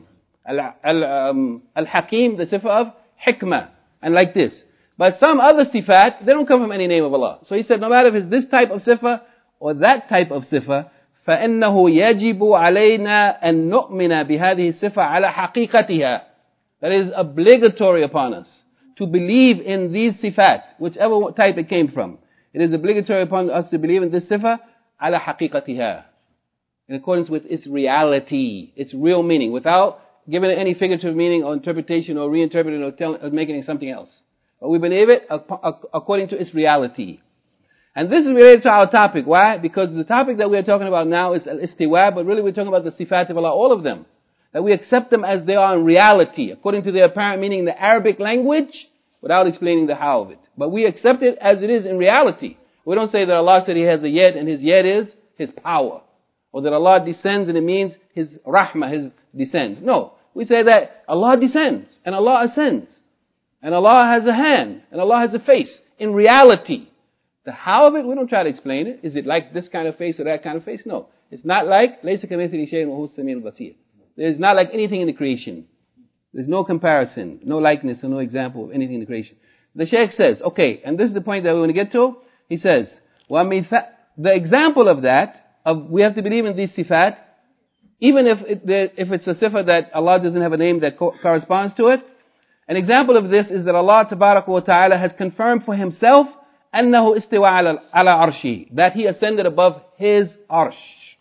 A: Al-Hakim, the sifa of hikmah. And like this. But some other sifat, they don't come from any name of Allah. So he said, no matter if it's this type of sifa or that type of sifa, فَإِنَّهُ يَجِبُ عَلَيْنَا أَن نُؤْمِنَ بِهَذِهِ الصِّفَةِ عَلَى حَقِيقَتِهَا. That is obligatory upon us to believe in these sifat, whichever type it came from. It is obligatory upon us to believe in this sifa على حقيقتها, in accordance with its reality, its real meaning, without giving it any figurative meaning or interpretation or reinterpreting or making it something else. But we believe it according to its reality. And this is related to our topic. Why? Because the topic that we are talking about now is al-istiwa, but really we're talking about the sifat of Allah, all of them. That we accept them as they are in reality, according to their apparent meaning in the Arabic language, without explaining the how of it. But we accept it as it is in reality. We don't say that Allah said He has a yad and His yad is His power. Or that Allah descends and it means His rahmah, His descends. No. We say that Allah descends and Allah ascends. And Allah has a hand and Allah has a face. In reality. The how of it, we don't try to explain it. Is it like this kind of face or that kind of face? No. It's not like لَيْسَ كَمِثْلِهِ شَيْءٌ وَهُوَ السَّمِيعُ الْبَصِيرُ. There's not like anything in the creation. There's no comparison, no likeness, and no example of anything in the creation. The Shaykh says, okay, and this is the point that we want to get to. He says, the example of that, we have to believe in these sifat, even if it's a sifat that Allah doesn't have a name that corresponds to it. An example of this is that Allah Tabaraka wa Ta'ala has confirmed for Himself أنه استوى على عرشه, that He ascended above His arsh.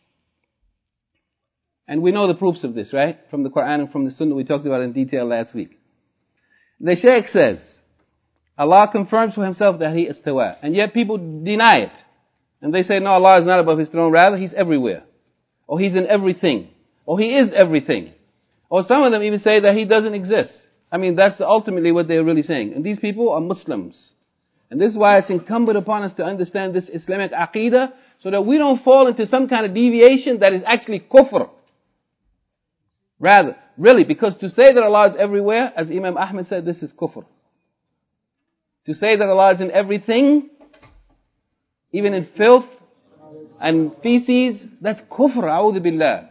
A: And we know the proofs of this, right? From the Quran and from the Sunnah we talked about in detail last week. The Shaykh says, Allah confirms for Himself that He istawa. And yet people deny it. And they say, no, Allah is not above His throne. Rather, He's everywhere. Or He's in everything. Or He is everything. Or some of them even say that He doesn't exist. I mean, that's ultimately what they're really saying. And these people are Muslims. And this is why it's incumbent upon us to understand this Islamic aqidah, so that we don't fall into some kind of deviation that is actually kufr. Rather, really, because to say that Allah is everywhere, as Imam Ahmad said, this is kufr. To say that Allah is in everything, even in filth and feces, that's kufr, a'udhu billah.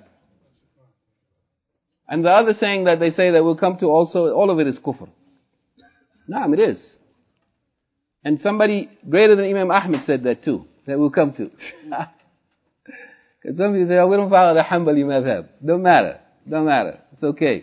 A: And the other saying that they say that we'll come to also, all of it is kufr. Naam, it is. And somebody greater than Imam Ahmad said that too, that we'll come to. Because some people say, oh, we don't follow the Hanbali madhab. Don't matter. It's okay.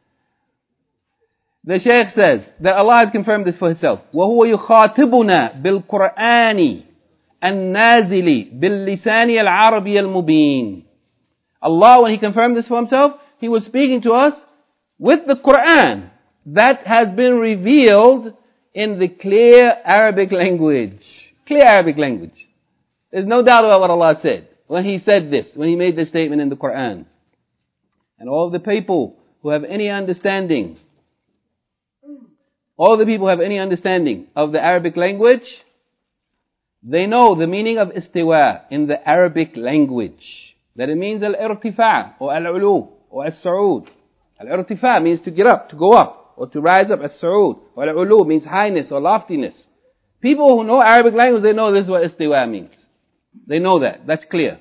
A: The Shaykh says that Allah has confirmed this for Himself. وَهُوَ يُخَاطِبُنَا بِالْقُرْآنِ النَّازِلِ بِاللِّسَانِ الْعَرَبِيَ الْمُبِينِ. Allah, when He confirmed this for Himself, He was speaking to us with the Quran that has been revealed in the clear Arabic language. Clear Arabic language. There's no doubt about what Allah said when He said this, when He made this statement in the Quran. And all the people who have any understanding, of the Arabic language, they know the meaning of istiwa in the Arabic language. That it means al-irtifa' or al-ulu or al-su'ud. Al-irtifa' means to get up, to go up, or to rise up. As-su'ud or al-ulu means highness or loftiness. People who know Arabic language, they know this is what istiwa means. They know that. That's clear.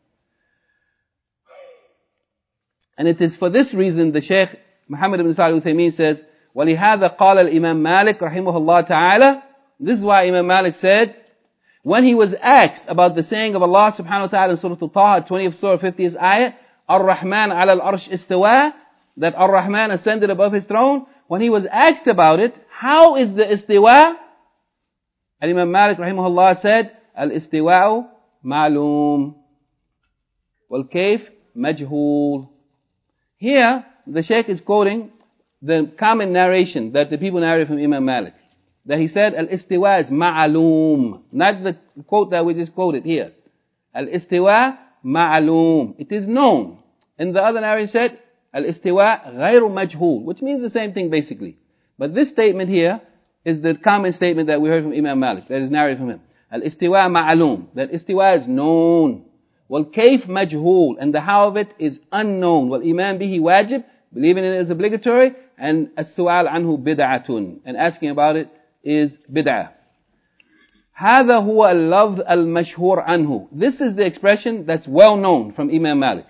A: And it is for this reason the Shaykh Muhammad ibn Salih al-Uthaymeen says, وَلِهَذَا قَالَ الْإِمَامِ مَالِكْ رَحِمَهُ اللَّهُ تَعَالَى. This is why Imam Malik said, when he was asked about the saying of Allah subhanahu wa ta'ala in Surah Al-Taha, 20th Surah, 50th ayah, Ar-Rahman ala al-Arsh istawa, that Ar-Rahman ascended above his throne. When he was asked about it, how is the istiwa? And Imam Malik rahimahullah said, Al-istiwa'u ma'loom, wal-kayf majhool. Here, the Shaykh is quoting the common narration that the people narrate from Imam Malik. That he said, Al-istiwa is ma'aloom. Not the quote that we just quoted here. Al-istiwa ma'aloom. It is known. And the other narration said, Al-istiwa ghayru majhool, which means the same thing basically. But this statement here is the common statement that we heard from Imam Malik, that is narrated from him. Al-istiwa ma'aloom. That istiwa is known. Wal-kayf majhool. And the how of it is unknown. Wal-iman bihi wajib. Believing in it is obligatory. And as-su'al anhu bid'atun. And asking about it is bid'ah. هذا هو اللفظ المشهور عنه. This is the expression that's well known from Imam Malik.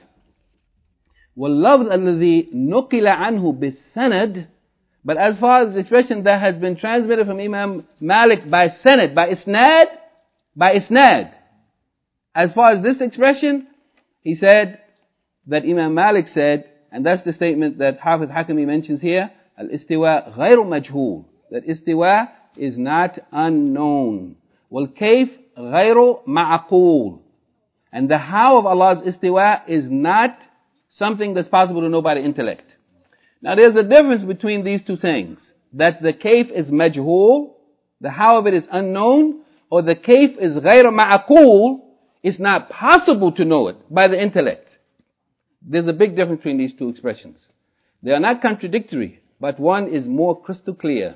A: واللفظ الذي نقل عنه بالسند. But as far as the expression that has been transmitted from Imam Malik by sanad, by isnad. As far as this expression, he said that Imam Malik said, and that's the statement that Hafiz Hakami mentions here, al-istiwa ghayru majhool. That istiwa is not unknown. Wal-kayf ghayru ma'aqool. And the how of Allah's istiwa is not something that's possible to know by the intellect. Now there's a difference between these two sayings. That the kayf is majhool, the how of it is unknown, or the kayf is ghayru ma'aqool, it's not possible to know it by the intellect. There's a big difference between these two expressions. They are not contradictory, but one is more crystal clear.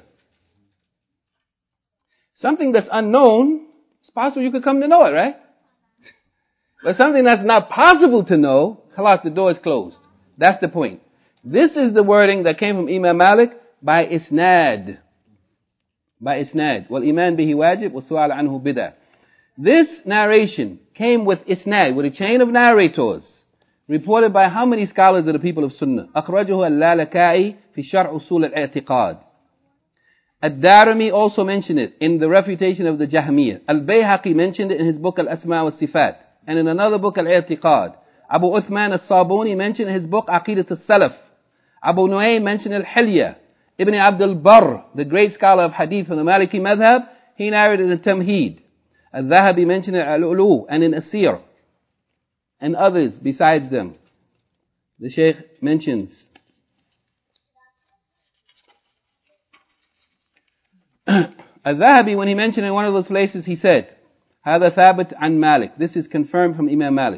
A: Something that's unknown, it's possible you could come to know it, right? But something that's not possible to know, khalas, the door is closed. That's the point. This is the wording that came from Imam Malik by isnad. By isnad. Wal iman bihi wajib wa su'al anhu bid'ah. This narration came with isnad, with a chain of narrators, reported by how many scholars of the people of Sunnah? أخرجه اللالكائي في شرح أصول الاعتقاد. Ad-Darimi also mentioned it in the refutation of the Jahmiyyah. Al-Bayhaqi mentioned it in his book Al-Asma wa Sifat. And in another book Al-I'tiqad. Abu Uthman al-Sabuni mentioned in his book Aqidat al-Salaf. Abu Nu'aym mentioned Al-Hilya. Ibn Abdul Barr, the great scholar of hadith from the Maliki madhab, he narrated in Tamheed. Al-Dhahabi mentioned it Al-Ulu and in Asir. And others besides them. The Shaykh mentions. Al-Dhahabi, when he mentioned in one of those places, he said, هذا ثابت عن Malik. This is confirmed from Imam Malik.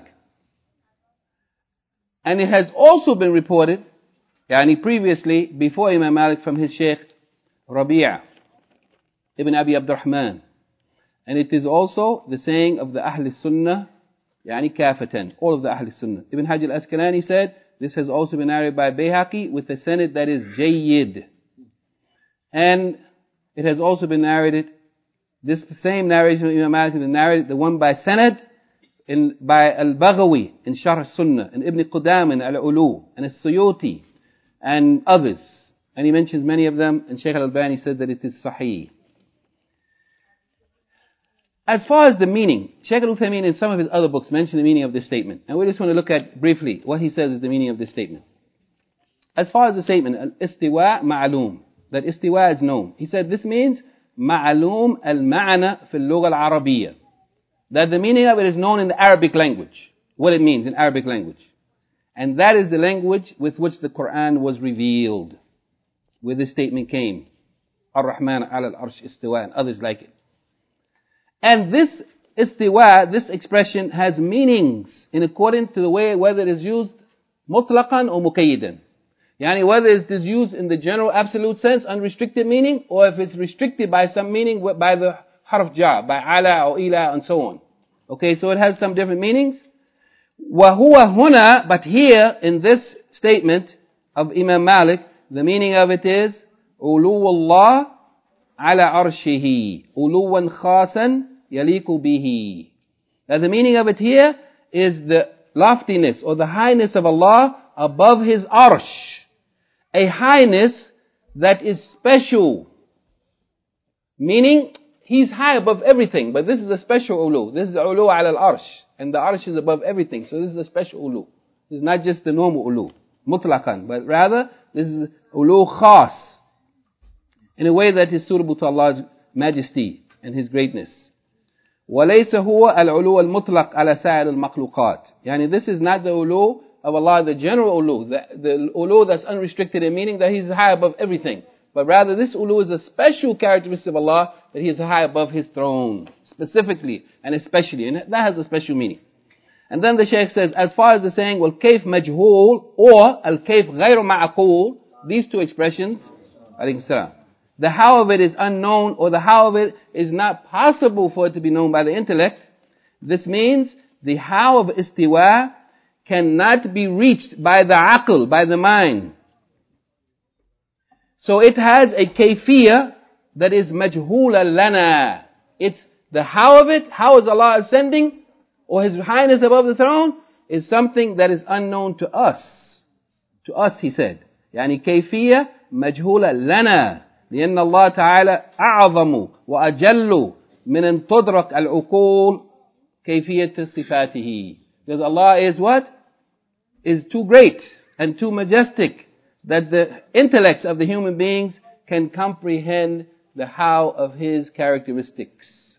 A: And it has also been reported, previously, before Imam Malik, from his Shaykh Rabi'a ibn Abi Abdurrahman. And it is also the saying of the Ahl Sunnah, kafatan, all of the Ahl Sunnah. Ibn Hajar al-Asqalani said, this has also been narrated by Bayhaqi with a sanad that is jayyid. And it has also been narrated, this same narration of Imam Malik has been narrated, the one by sanad, by Al-Baghawi in Sharh Sunnah, and Ibn Qudam in Al-Ulu, and As-Suyuti, and others. And he mentions many of them, and Shaykh Al-Albani said that it is sahih. As far as the meaning, Shaykh Al-Uthaymeen in some of his other books mentioned the meaning of this statement. And we just want to look at briefly what he says is the meaning of this statement. As far as the statement, Al-Istiwa ma'aloom, that Istiwa is known. He said this means ma'aloom al-ma'ana fil lugha al-arabiyya. That the meaning of it is known in the Arabic language. What it means in Arabic language. And that is the language with which the Quran was revealed. Where this statement came. Ar-Rahman ala al-Arsh istiwa, and others like it. And this istiwa, this expression, has meanings in accordance to the way whether it is used mutlaqan or muqayyidan. Whether it is used in the general absolute sense, unrestricted meaning, or if it's restricted by some meaning by the harf ja, by ala or ila and so on. Okay, so it has some different meanings. وَهُوَ هُنَا, but here in this statement of Imam Malik, the meaning of it is عُلُوُ اللَّهِ على عرشه علوا خاصا يليق به. Now the meaning of it here is the loftiness or the highness of Allah above His arsh. A highness that is special. Meaning, He's high above everything, but this is a special ulu. This is ulu ala al-arsh. And the arsh is above everything, so this is a special ulu. This is not just the normal ulu, mutlaqan, but rather, this is ulu khas. In a way that is suitable to Allah's majesty and His greatness. وَلَيْسَ هُوَ الْعُلُوَ الْمُطْلَقِ عَلَى سَائِرِ الْمَخْلُوقَاتِ. Yani this is not the ulu of Allah, the general ulu, the ulu that's unrestricted in meaning that He's high above everything. But rather this ulu is a special characteristic of Allah, that He is high above His throne, specifically and especially, and that has a special meaning. And then the Shaykh says, as far as the saying, وَالْكَيْفْ مَجْهُولٌ or الْكَيْفْ غَيْرُ مَعْقُولٌ, these two expressions, alaykum salam, the how of it is unknown, or the how of it is not possible for it to be known by the intellect. This means the how of istiwa cannot be reached by the aql, by the mind. So it has a kayfiyah that is majhula lana. It's the how of it, how is Allah ascending, or His Highness above the throne, is something that is unknown to us. To us, he said. يعني كيفية مجهولة لنا. لأن الله تعالى أعظم وأجل من أن تدرك العقول كيفية صفاته. Because Allah is what? Is too great and too majestic that the intellects of the human beings can comprehend the how of His characteristics.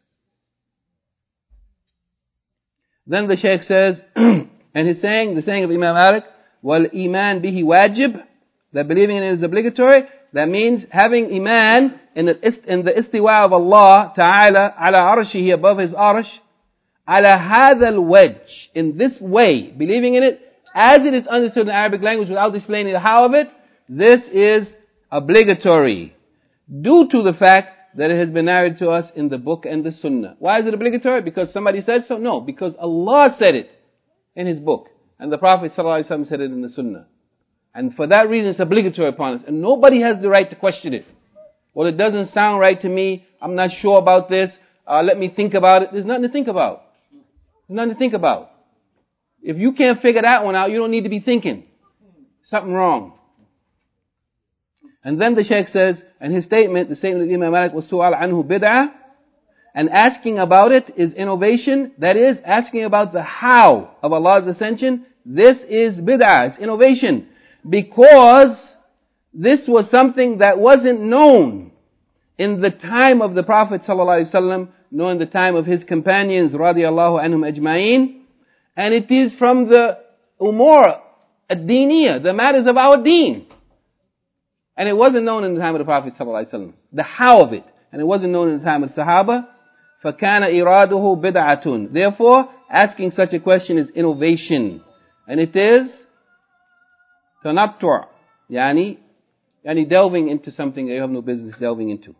A: Then the Shaykh says, and he's saying, the saying of Imam Malik, وَالْإِيمَانْ بِهِ وَاجِبْ, that believing in it is obligatory. That means having iman in the istiwa of Allah Ta'ala ala arshihi, above His arsh, ala hadha al-wajh, in this way, believing in it as it is understood in Arabic language without explaining the how of it, this is obligatory due to the fact that it has been narrated to us in the book and the sunnah. Why is it obligatory? Because somebody said so? No, because Allah said it in His book and the Prophet ﷺ said it in the sunnah. And for that reason it's obligatory upon us. And nobody has the right to question it. Well, it doesn't sound right to me. I'm not sure about this. Let me think about it. There's nothing to think about. There's nothing to think about. If you can't figure that one out, you don't need to be thinking. Something wrong. And then the Shaykh says, and his statement, the statement of Imam Malik was su'al anhu bid'ah, and asking about it is innovation. That is, asking about the how of Allah's ascension. This is bid'ah, it's innovation. Because this was something that wasn't known in the time of the Prophet ﷺ, nor in the time of his companions radiyallahu anhum ajma'in. And it is from the umur ad-diniyah, the matters of our deen. And it wasn't known in the time of the Prophet ﷺ, the how of it. And it wasn't known in the time of the Sahaba. فَكَانَ إِرَادُهُ بِدْعَةٌ. Therefore, asking such a question is innovation. And it is tanattu', yani delving into something that you have no business delving into.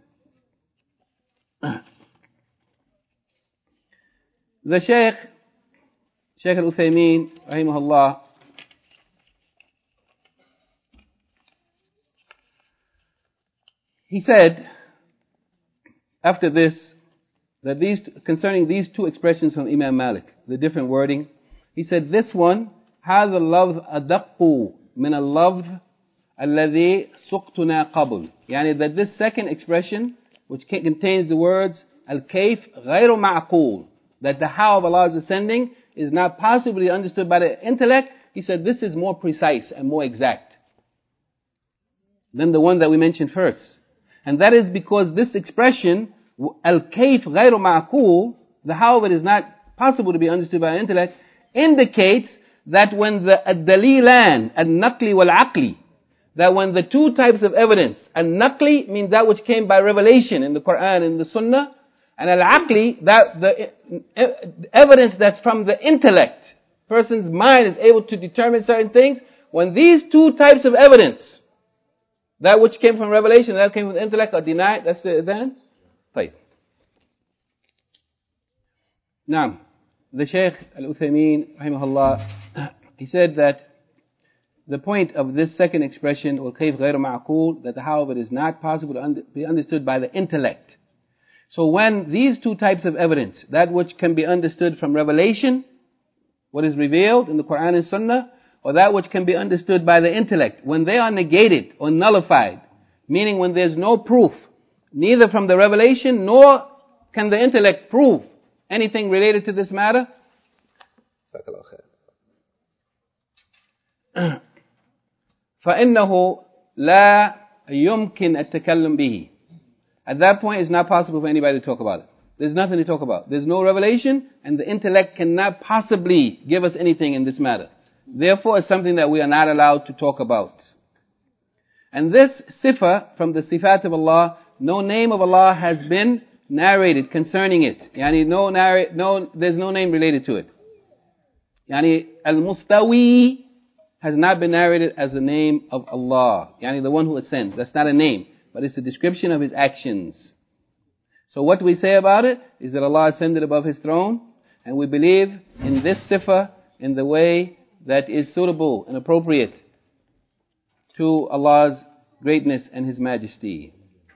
A: The Shaykh al-Uthaymeen, rahimahullah, he said, after this, that concerning these two expressions from Imam Malik, the different wording, he said, this one, هذا اللفظ أدق من اللفظ الذي سقتنا قبل. يعني that this second expression, which contains the words al-kayf غير معقول, that the how of Allah's ascending is not possibly understood by the intellect, he said this is more precise and more exact than the one that we mentioned first. And that is because this expression, al-kayf غير معقول, the how of it is not possible to be understood by the intellect, indicates that when the ad-dalilan, al-naqli wal-aqli, that when the two types of evidence, al-naqli means that which came by revelation in the Quran and the Sunnah, and al-aqli, that the evidence that's from the intellect, person's mind is able to determine certain things. When these two types of evidence, that which came from revelation and that came from the intellect, are denied, that's the adhan. طيب. Now, the Shaykh al-Uthaymeen, rahimahullah, he said that the point of this second expression, وَالْكَيْفْ غَيْرُ مَعْقُولٍ, that how of it is not possible to be understood by the intellect. So when these two types of evidence, that which can be understood from revelation, what is revealed in the Quran and Sunnah, or that which can be understood by the intellect, when they are negated or nullified, meaning when there's no proof, neither from the revelation nor can the intellect prove anything related to this matter, فإنه لا يمكن التكلم به. At that point, it's not possible for anybody to talk about it. There's nothing to talk about. There's no revelation, and the intellect cannot possibly give us anything in this matter. Therefore, it's something that we are not allowed to talk about. And this sifa from the sifat of Allah, no name of Allah has been narrated concerning it. There's no name related to it. Al-Mustawi has not been narrated as the name of Allah. The one who ascends. That's not a name, but it's a description of His actions. So what we say about it is that Allah ascended above His throne, and we believe in this sifa in the way that is suitable and appropriate to Allah's greatness and His majesty.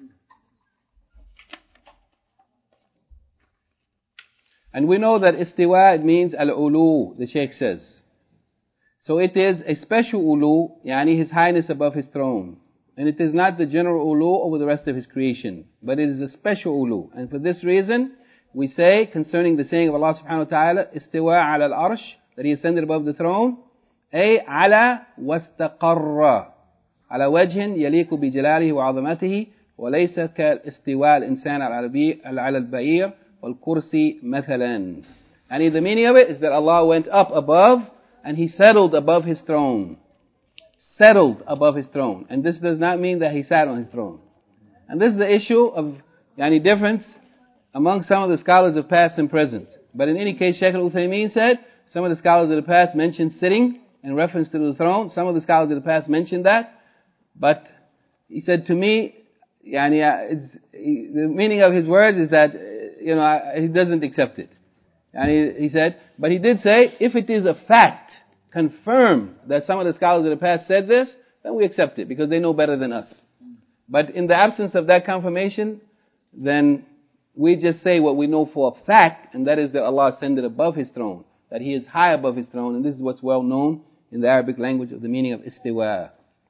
A: And we know that istiwa, it means al-ulu, the Shaykh says. So it is a special ulu, His Highness above His throne. And it is not the general ulu over the rest of His creation, but it is a special ulu. And for this reason, we say concerning the saying of Allah subhanahu wa ta'ala, istiwa ala al-arsh, that He ascended above the throne, ay ala wastaqarra, ala wajhin yaliku bi jalalihi wa azamatihi, wa laysa ka istiwa al-insan ala al-ba'ir, wal-kursi mathalan. And the meaning of it is that Allah went up above, and He settled above His throne. Settled above His throne. And this does not mean that He sat on His throne. And this is the issue of difference among some of the scholars of past and present. But in any case, Shaykh al-Uthaymeen said, some of the scholars of the past mentioned sitting in reference to the throne. Some of the scholars of the past mentioned that. But he said to me, the meaning of his words is that, he doesn't accept it. And he said, but he did say, if it is a fact, confirmed that some of the scholars of the past said this, then we accept it, because they know better than us. But in the absence of that confirmation, then we just say what we know for a fact, and that is that Allah ascended above His throne, that He is high above His throne, and this is what's well known in the Arabic language of the meaning of istiwa.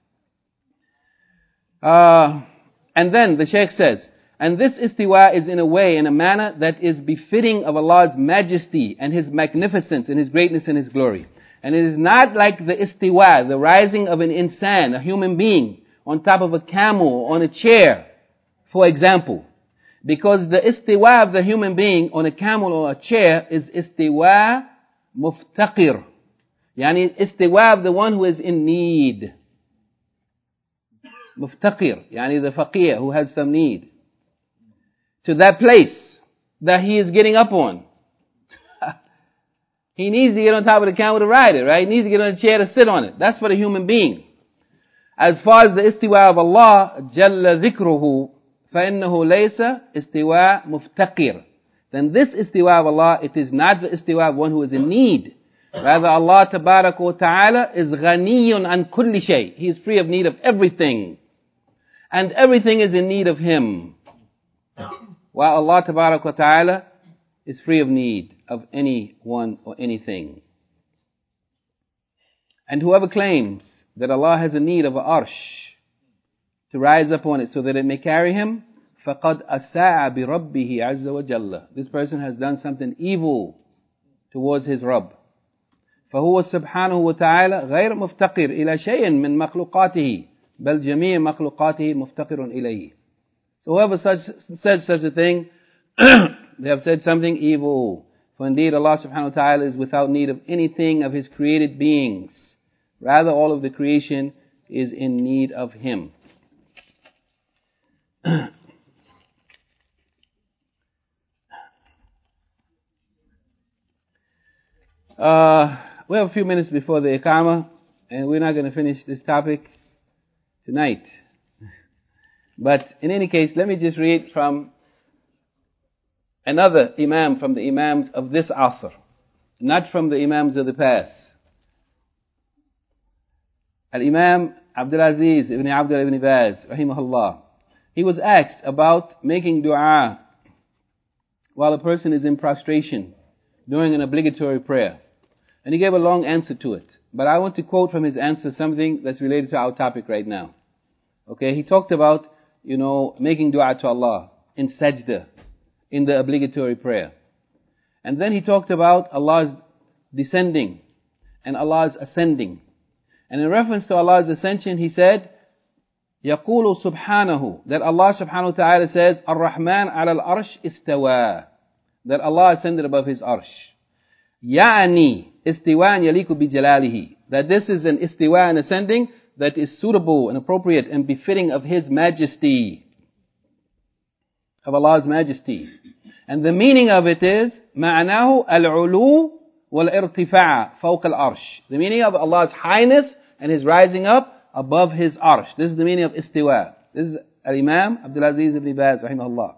A: And then the Shaykh says, and this istiwa is in a manner that is befitting of Allah's majesty and His magnificence and His greatness and His glory. And it is not like the istiwa, the rising of an insan, a human being, on top of a camel or on a chair, for example. Because the istiwa of the human being on a camel or a chair is istiwa muftaqir. Istiwa of the one who is in need. Muftaqir, the faqir, who has some need. To that place that he is getting up on. He needs to get on top of the camel to ride it, right? He needs to get on a chair to sit on it. That's for the human being. As far as the istiwa of Allah, Jalla dhikruhu, فَإِنَّهُ لَيْسَ istiwa muftaqir. Then this istiwa of Allah, it is not the istiwa of one who is in need. Rather, Allah tabarak wa ta'ala is ghaniyun an kulli shay. He is free of need of everything. And everything is in need of Him. While Allah tabarak wa ta'ala is free of need of anyone or anything. And whoever claims that Allah has a need of an arsh to rise up on it so that it may carry him, فَقَدْ أَسَاءَ بِرَبِّهِ عَزَّ وَجَلَّ. This person has done something evil towards his Rabb. فهو سبحانه وتعالى غير مفتقر إلى شيء من مخلوقاته بل جميع مخلوقاته مفتقر إليه. So whoever says such a thing, they have said something evil. For indeed Allah subhanahu wa ta'ala is without need of anything of His created beings. Rather, all of the creation is in need of Him. We have a few minutes before the Iqamah, and we're not going to finish this topic tonight. But in any case, let me just read from another Imam from the Imams of this Asr, not from the Imams of the past. Al-Imam Abdulaziz ibn Abdullah ibn Baz, rahimahullah, he was asked about making dua while a person is in prostration during an obligatory prayer. And he gave a long answer to it. But I want to quote from his answer something that's related to our topic right now. Okay, he talked about, making dua to Allah in sajda, in the obligatory prayer. And then he talked about Allah's descending and Allah's ascending. And in reference to Allah's ascension, he said, يَقُولُ سُبْحَانَهُ, that Allah subhanahu wa ta'ala says, الرحمن على الأرش استوى, that Allah ascended above His arsh. يعني استواء يليق بجلاله, that this is an istiwa, an ascending, that is suitable and appropriate and befitting of His majesty, of Allah's majesty. And the meaning of it is, معناه العلو والارتفاع فوق الأرش. The meaning of Allah's highness and His rising up above His arsh. This is the meaning of istiwa. This is Al-Imam Abdulaziz ibn Baz, rahimahullah.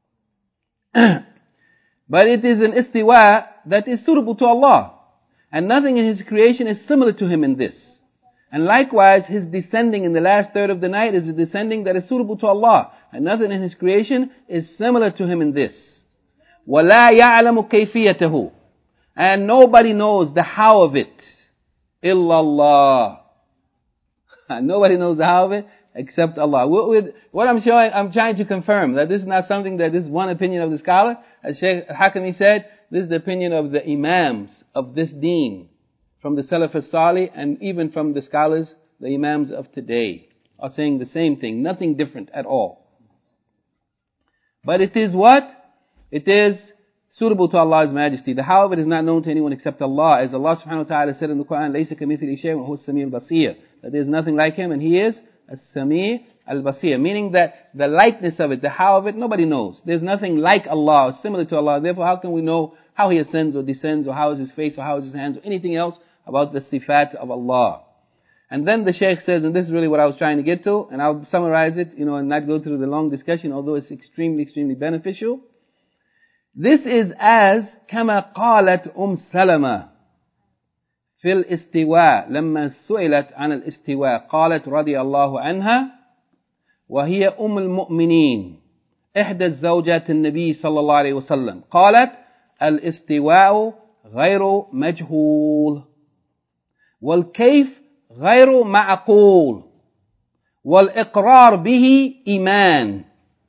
A: But it is an istiwa that is suitable to Allah. And nothing in His creation is similar to Him in this. And likewise, His descending in the last third of the night is a descending that is suitable to Allah. And nothing in His creation is similar to Him in this. وَلَا يَعْلَمُ كَيْفِيَتَهُ, and nobody knows the how of it. إِلَّا اللَّهِ. Nobody knows the how of it except Allah. What I'm showing, I'm trying to confirm that this is not something that this is one opinion of the scholar. As Shaykh Al-Hakami said, this is the opinion of the imams of this deen, from the Salaf as-Salih, and even from the scholars, the imams of today, are saying the same thing, nothing different at all. But it is what? It is suitable to Allah's majesty. The how of it is not known to anyone except Allah. As Allah subhanahu wa ta'ala said in the Quran, لَيْسَ كَمِثْلِهِ شَيْءٌ وَهُوَ السَّمِيعُ الْبَصِيرُ, that there is nothing like Him and He is as-Sami' al-Basir, meaning that the likeness of it, the how of it, nobody knows. There's nothing like Allah, similar to Allah. Therefore, how can we know how He ascends or descends, or how is His face, or how is His hands, or anything else about the sifat of Allah? And then the Shaykh says, and this is really what I was trying to get to, and I'll summarize it, and not go through the long discussion, although it's extremely, extremely beneficial. This is as كما قالت سلمة في الاستواء لما سئلت عن الاستواء قالت رضي الله عنها وهي المؤمنين إحدى الزوجات النبي صلى الله عليه وسلم قالت الاستواء غير مجهول والكيف غير معقول والإقرار به إيمان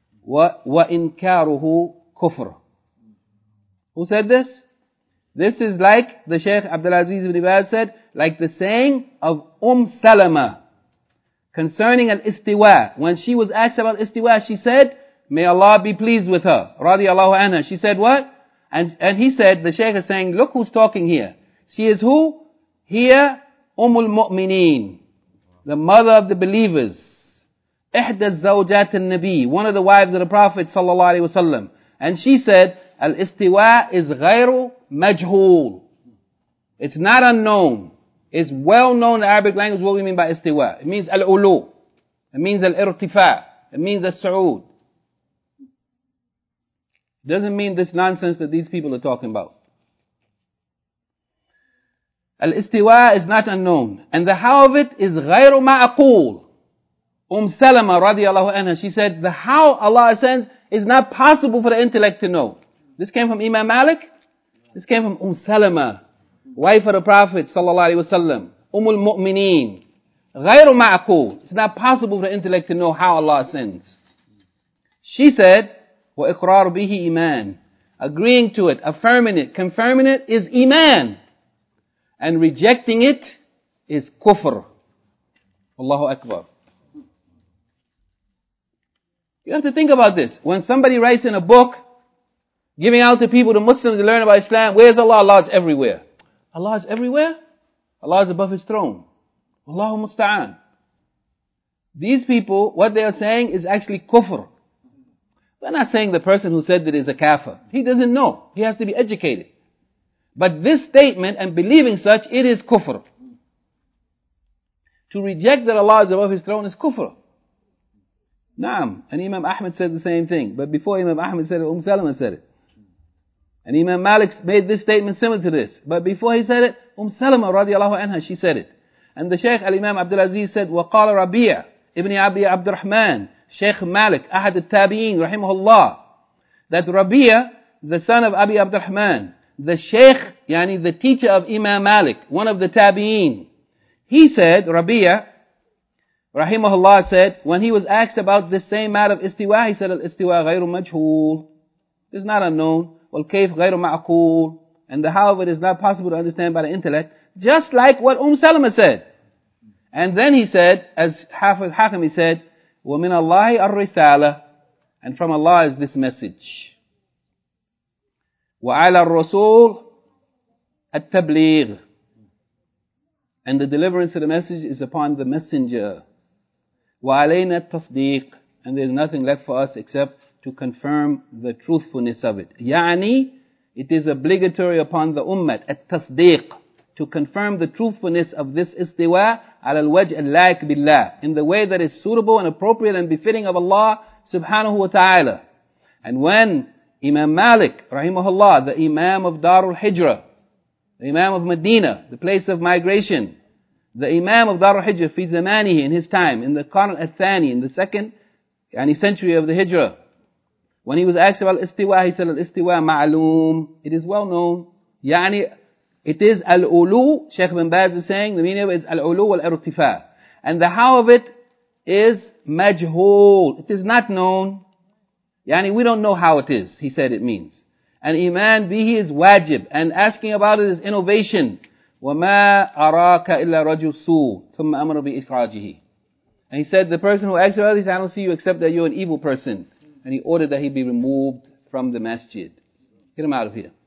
A: وإنكاره كفر. Who said this? This is like the Shaykh Abdulaziz ibn Baz said, like the saying of Salama concerning al-istiwa. When she was asked about istiwa, she said, may Allah be pleased with her, radiyallahu anha. She said what? And he said, the Shaykh is saying, look who's talking here. She is who? Here, Mu'mineen, the mother of the believers. Ihda zawjat al-Nabi, one of the wives of the Prophet sallallahu alaihi wasallam. And she said, al-istiwa is ghayru majhul. It's not unknown. It's well known in the Arabic language what we mean by istiwa. It means al-ulu. It means al-irtifa. It means al-su'ud. It doesn't mean this nonsense that these people are talking about. Al-istiwa is not unknown. And the how of it is ghayru ma'aqul. Salama radiyallahu anha, she said, the how Allah ascends is not possible for the intellect to know. This came from Imam Malik. This came from Salama, wife of the Prophet sallallahu alaihi wasallam, Mu'mineen. Ghayru ma'qul. It's not possible for the intellect to know how Allah ascends. She said, wa iqrar bihi iman. Agreeing to it, affirming it, confirming it is iman. And rejecting it is kufr. Allahu Akbar. You have to think about this. When somebody writes in a book, giving out to people, the Muslims, to learn about Islam, where's Allah? Allah is everywhere. Allah is everywhere? Allah is above His throne. Allahu musta'an. These people, what they are saying is actually kufr. They're not saying the person who said that is a kafir. He doesn't know. He has to be educated. But this statement and believing such, it is kufr. To reject that Allah is above His throne is kufr. Naam. And Imam Ahmad said the same thing. But before Imam Ahmad said it, Salama said it. And Imam Malik made this statement similar to this. But before he said it, Salama radiallahu anha, she said it. And the Shaykh Al-Imam Abdul Aziz said, وَقَالَ رَبِيعَ Ibn Abi Abdurrahman, Shaykh Malik, Ahad al-Tabi'in, rahimahullah, that Rabi'a, the son of Abi Abdurrahman, the Shaykh, yani the teacher of Imam Malik, one of the Tabi'in, he said, Rabi'a, rahimahullah said, when he was asked about this same matter of istiwa, he said, al-istiwa ghayru majhul. It's not unknown. Wal-kayf ghayru ma'qul. And the how of it is not possible to understand by the intellect. Just like what Salama said. And then he said, as Hafiz Hakim, he said, وَمِنَ اللَّهِ الرِّسَالَةِ. And from Allah is this message. وَعَلَى الرَّسُولِ التَّبْلِيغِ. And the deliverance of the message is upon the messenger. وَعَلَيْنَا التَّصْدِيقِ. And there is nothing left for us except to confirm the truthfulness of it. يعني, it is obligatory upon the ummah, at-tasdiq, to confirm the truthfulness of this istiwa ala al-wajh al-laik billah, in the way that is suitable and appropriate and befitting of Allah subhanahu wa ta'ala. And when Imam Malik, rahimahullah, the Imam of Darul Hijrah, the Imam of Medina, the place of migration, the Imam of Darul Hijrah fi zamanihi, in his time, in the Qarn al-Thani, in the second century of the Hijrah, when he was asked about istiwa, he said, al-istiwa ma'loom. It is well known. Yani, it is al-ulu, Shaykh bin Baz is saying, the meaning of it is al-ulu wal-irtifa. And the how of it is majhul. It is not known. Yani, we don't know how it is, he said it means. And iman bihi is wajib. And asking about it is innovation. وَمَا أَرَاكَ إِلَّا رَجُلُ سُوءٍ ثُمَّ أَمَرَ بِإِخْرَاجِهِ. And he said, the person who asks about this, I don't see you except that you're an evil person. And he ordered that he be removed from the masjid. Get him out of here.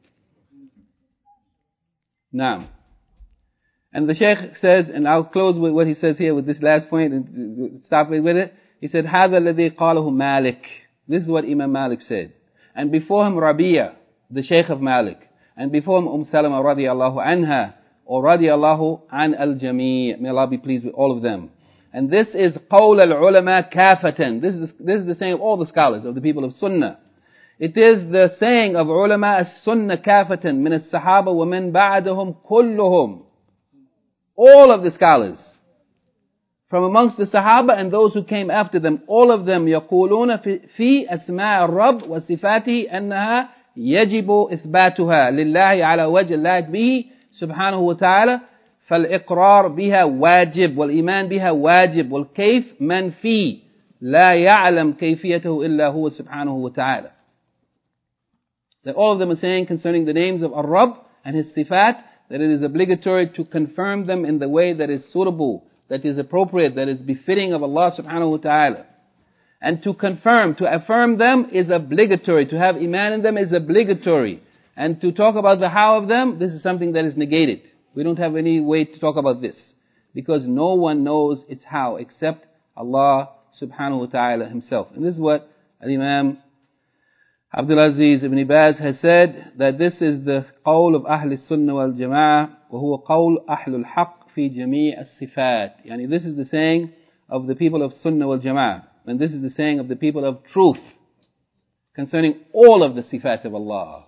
A: Now, and the Shaykh says, and I'll close with what he says here with this last point and stop with it. He said, هذا الذي قاله مالك. This is what Imam Malik said. And before him Rabi'a, the Shaykh of Malik. And before him Salama radiyallahu anha, or radiyallahu an al-jami'. May Allah be pleased with all of them. And this is qawl al-ulama kafatan. This is the saying of all the scholars, of the people of Sunnah. It is the saying of ulama as-Sunnah kafatan, min as-sahaba wa min ba'dahum kulluhum. All of the scholars, from amongst the Sahaba and those who came after them, all of them يقولون في أسماء الرب وصفاته أنها يجب إثباتها لله على وجه اللائق به سبحانه وتعالى. فالإقرار بها واجب والإيمان بها واجب والكيف منفي لا يعلم كيفيته إلا هو سبحانه وتعالى. That all of them are saying concerning the names of Ar-Rabb and His sifat, that it is obligatory to confirm them in the way that is suitable, that is appropriate, that is befitting of Allah subhanahu wa ta'ala. And to confirm, to affirm them is obligatory. To have iman in them is obligatory. And to talk about the how of them, this is something that is negated. We don't have any way to talk about this. Because no one knows its how except Allah subhanahu wa ta'ala Himself. And this is what Imam Abdul Aziz ibn Baz has said, that this is the qawl of Ahl al-Sunnah wal-Jama'ah, وهو قول أهل الحق في جميع الصفات. Yani this is the saying of the people of Sunnah wal-Jama'ah. And this is the saying of the people of truth concerning all of the sifat of Allah.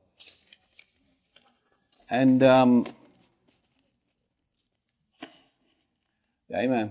A: And Ya Imam,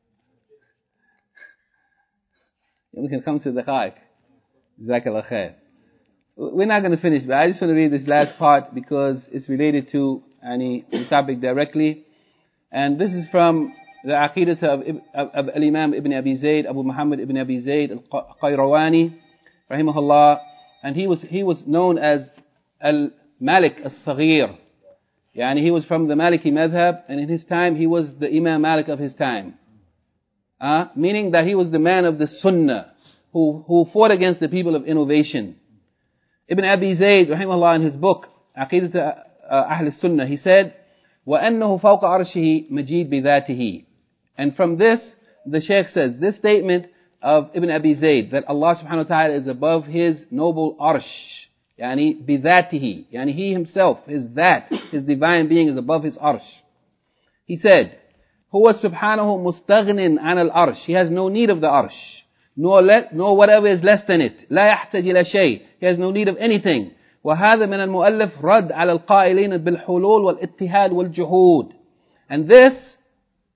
A: we can come to the Khaik. Jazakallah khair. We're not going to finish, but I just want to read this last part because it's related to the topic directly. And this is from the Aqidah of Al-Imam Ibn Abi Zayd, Abu Muhammad Ibn Abi Zayd Al-Qayrawani, rahimahullah. And he was known as Al-Malik Al-Saghir. Yani he was from the Maliki madhab, and in his time he was the Imam Malik of his time. Meaning that he was the man of the Sunnah, who fought against the people of innovation. Ibn Abi Zayd, rahimahullah, in his book, Aqidat Ahl Sunnah, he said, وَأَنَّهُ فَوْقَ عَرْشِهِ مَجِيدْ بِذَاتِهِ. And from this, the Shaykh says, this statement of Ibn Abi Zayd, that Allah subhanahu wa ta'ala is above His noble arsh, yani بِذَاتِهِ, yani He Himself, His that, His divine being is above His arsh. He said, هُوَ سُبْحَانَهُ مُسْتَغْنٍ عَنَ الْأَرْشِ. He has no need of the arsh. Nor whatever is less than it. لا يحتاج إلى شيء. He has no need of anything. وهذا من المؤلف رد على القائلين بالحلول والاتحاد والجحود. And this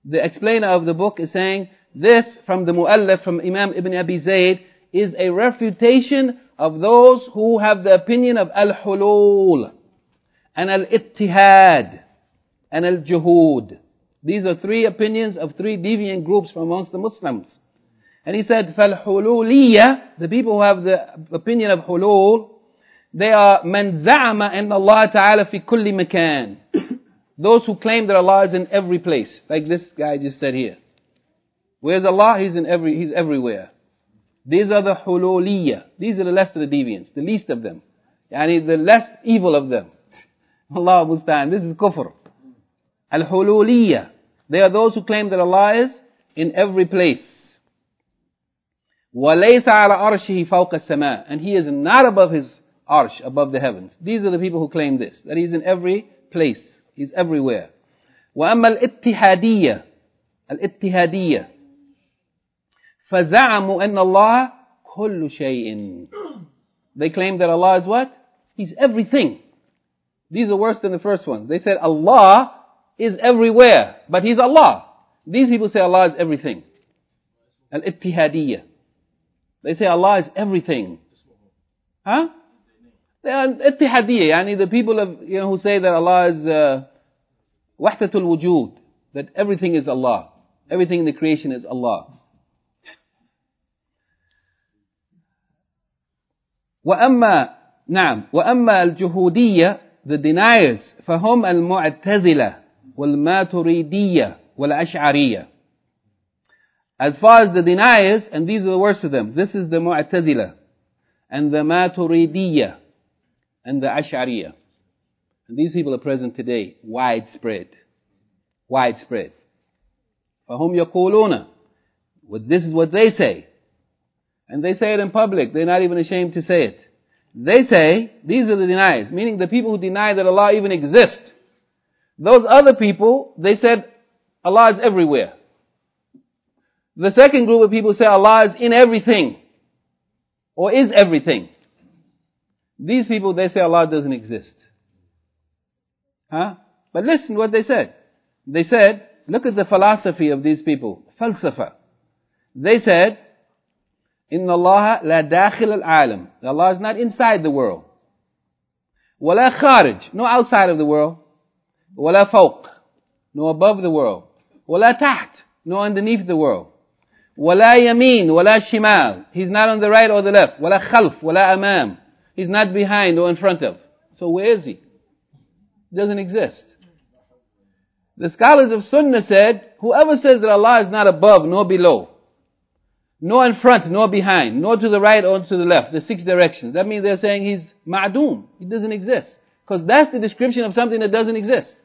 A: the explainer of the book, is saying, this from the Mu'allaf, from Imam Ibn Abi Zayd, is a refutation of those who have the opinion of al-hulul, and al-ittihad, and al-juhud. These are three opinions of three deviant groups from amongst the Muslims. And he said, فَالْحُلُولِيَّةِ, the people who have the opinion of hulul, they are مَنْ زَعَمَ أَنَّ اللَّهَ تَعَالَى فِي كُلِّ مَكَانٍ. Those who claim that Allah is in every place. Like this guy just said here. Where's Allah? He's everywhere. These are the hululiyya. These are the less of the deviants, the least of them. Yani the less evil of them. Allah musta'an. This is kufr. Al-hululiyya. They are those who claim that Allah is in every place. وَلَيْسَ عَلَى عَرْشِهِ فَوْقَ السَّمَاءِ. And He is not above His arsh, above the heavens. These are the people who claim this, that He's in every place. He's everywhere. وَأَمَّا الْإِتِّحَادِيَّةِ الْإِتِّحَادِيَّةِ فَزَعَمُوا أَنَّ اللَّهَ كُلُّ شَيْءٍ. They claim that Allah is what? He's everything. These are worse than the first one. They said Allah is everywhere, but He's Allah. These people say Allah is everything. Al-Ittihadiyya. They say Allah is everything. Huh? They are Ittihadiyya, yani the people of, who say that Allah is Wahdatul Wujud, that everything is Allah. Everything in the creation is Allah. وأما الجهودية, the deniers, فهم المعتزلة والماتريدية والأشعرية. As far as the deniers, and these are the worst of them, this is the Mu'tazila, and the Maturidiyya, and the Ash'ariyya. And these people are present today, widespread. فَهُمْ يَقُولُونَ. This is what they say. And they say it in public, they're not even ashamed to say it. They say, these are the deniers, meaning the people who deny that Allah even exists. Those other people, they said, Allah is everywhere. The second group of people say Allah is in everything, or is everything. These people, they say Allah doesn't exist. Huh? But listen what they said. They said, look at the philosophy of these people. Falsafa. They said, إِنَّ اللَّهَ لَا دَاخِلَ الْعَالَمِ. Allah is not inside the world. وَلَا خَارِج. No outside of the world. وَلَا فَوْق. No above the world. وَلَا تَحْت. No underneath the world. وَلَا يَمِين وَلَا شِمَال. He's not on the right or the left. وَلَا خَلْف وَلَا أَمام. He's not behind or in front of. So where is He? He doesn't exist. The scholars of Sunnah said, whoever says that Allah is not above nor below, nor in front nor behind, nor to the right or to the left, the six directions, that means they're saying He's ma'doom. He doesn't exist. Because that's the description of something that doesn't exist.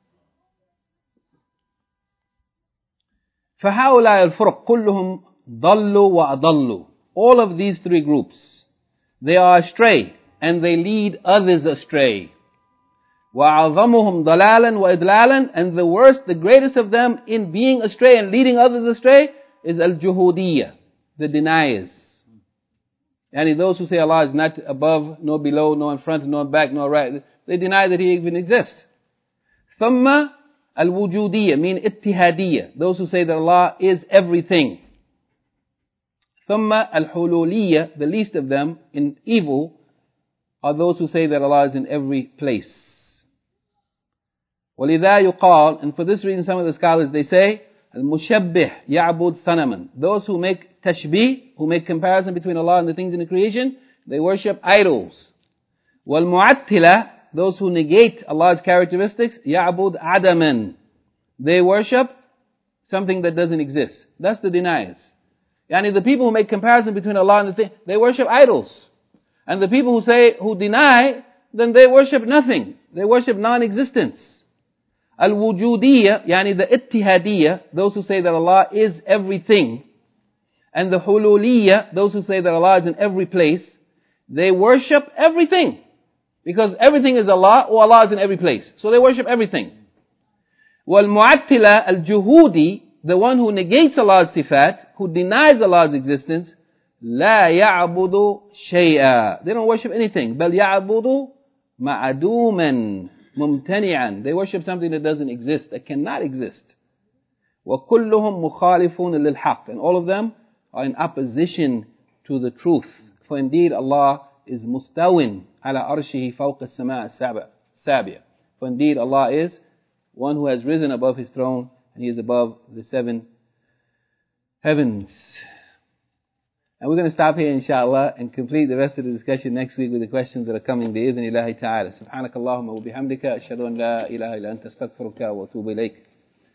A: فَهَؤُلَاءِ الْفُرَقْ كُلُّهُمْ ضَلُّوا وَأَضَلُّوا. All of these three groups, they are astray, and they lead others astray. وَأَعْظَمُهُمْ ضَلَالًا وَإِضْلَالًا. And the worst, the greatest of them in being astray and leading others astray is al-juhudiyya, the deniers. And those who say Allah is not above, nor below, nor in front, nor back, nor right, they deny that He even exists. ثُمَّ al-wujudiyya, mean ittihadiyya, those who say that Allah is everything. Thumma al-hululiyya, the least of them in evil, are those who say that Allah is in every place. وَلِذَا يُقَال, and for this reason some of the scholars, they say, al-mushabbih ya'bud sanaman. Those who make tashbih, who make comparison between Allah and the things in the creation, they worship idols. وَالْمُعَتِّلَةِ, those who negate Allah's characteristics, ya'bud adaman. They worship something that doesn't exist. That's the deniers. Yani the people who make comparison between Allah and the thing, they worship idols. And the people who deny, then they worship nothing. They worship non-existence. Al-wujudiyya, yani the ittihadiyya, those who say that Allah is everything. And the hululiyya, those who say that Allah is in every place, they worship everything. Because everything is Allah, or Allah is in every place. So they worship everything. Wal-mu'attila al-juhudi, the one who negates Allah's sifat, who denies Allah's existence, la ya'budu shay'a. They don't worship anything. Bal ya'budu ma'aduman mumtani'an. They worship something that doesn't exist, that cannot exist. وَكُلُّهُمْ مُخَالِفُونَ لِلْحَقِّ. And all of them are in opposition to the truth. For indeed Allah is mustawin ala arshihi fawqa as-sama' as-sabi'a. For indeed Allah is one who has risen above His throne, and He is above the 7 heavens. And we're going to stop here inshallah and complete the rest of the discussion next week with the questions that are coming bi-idhnillahi ta'ala. Subhanakallahumma wa bihamdika ashhadu an la ilaha illa anta astaghfiruka wa atubu ilayk.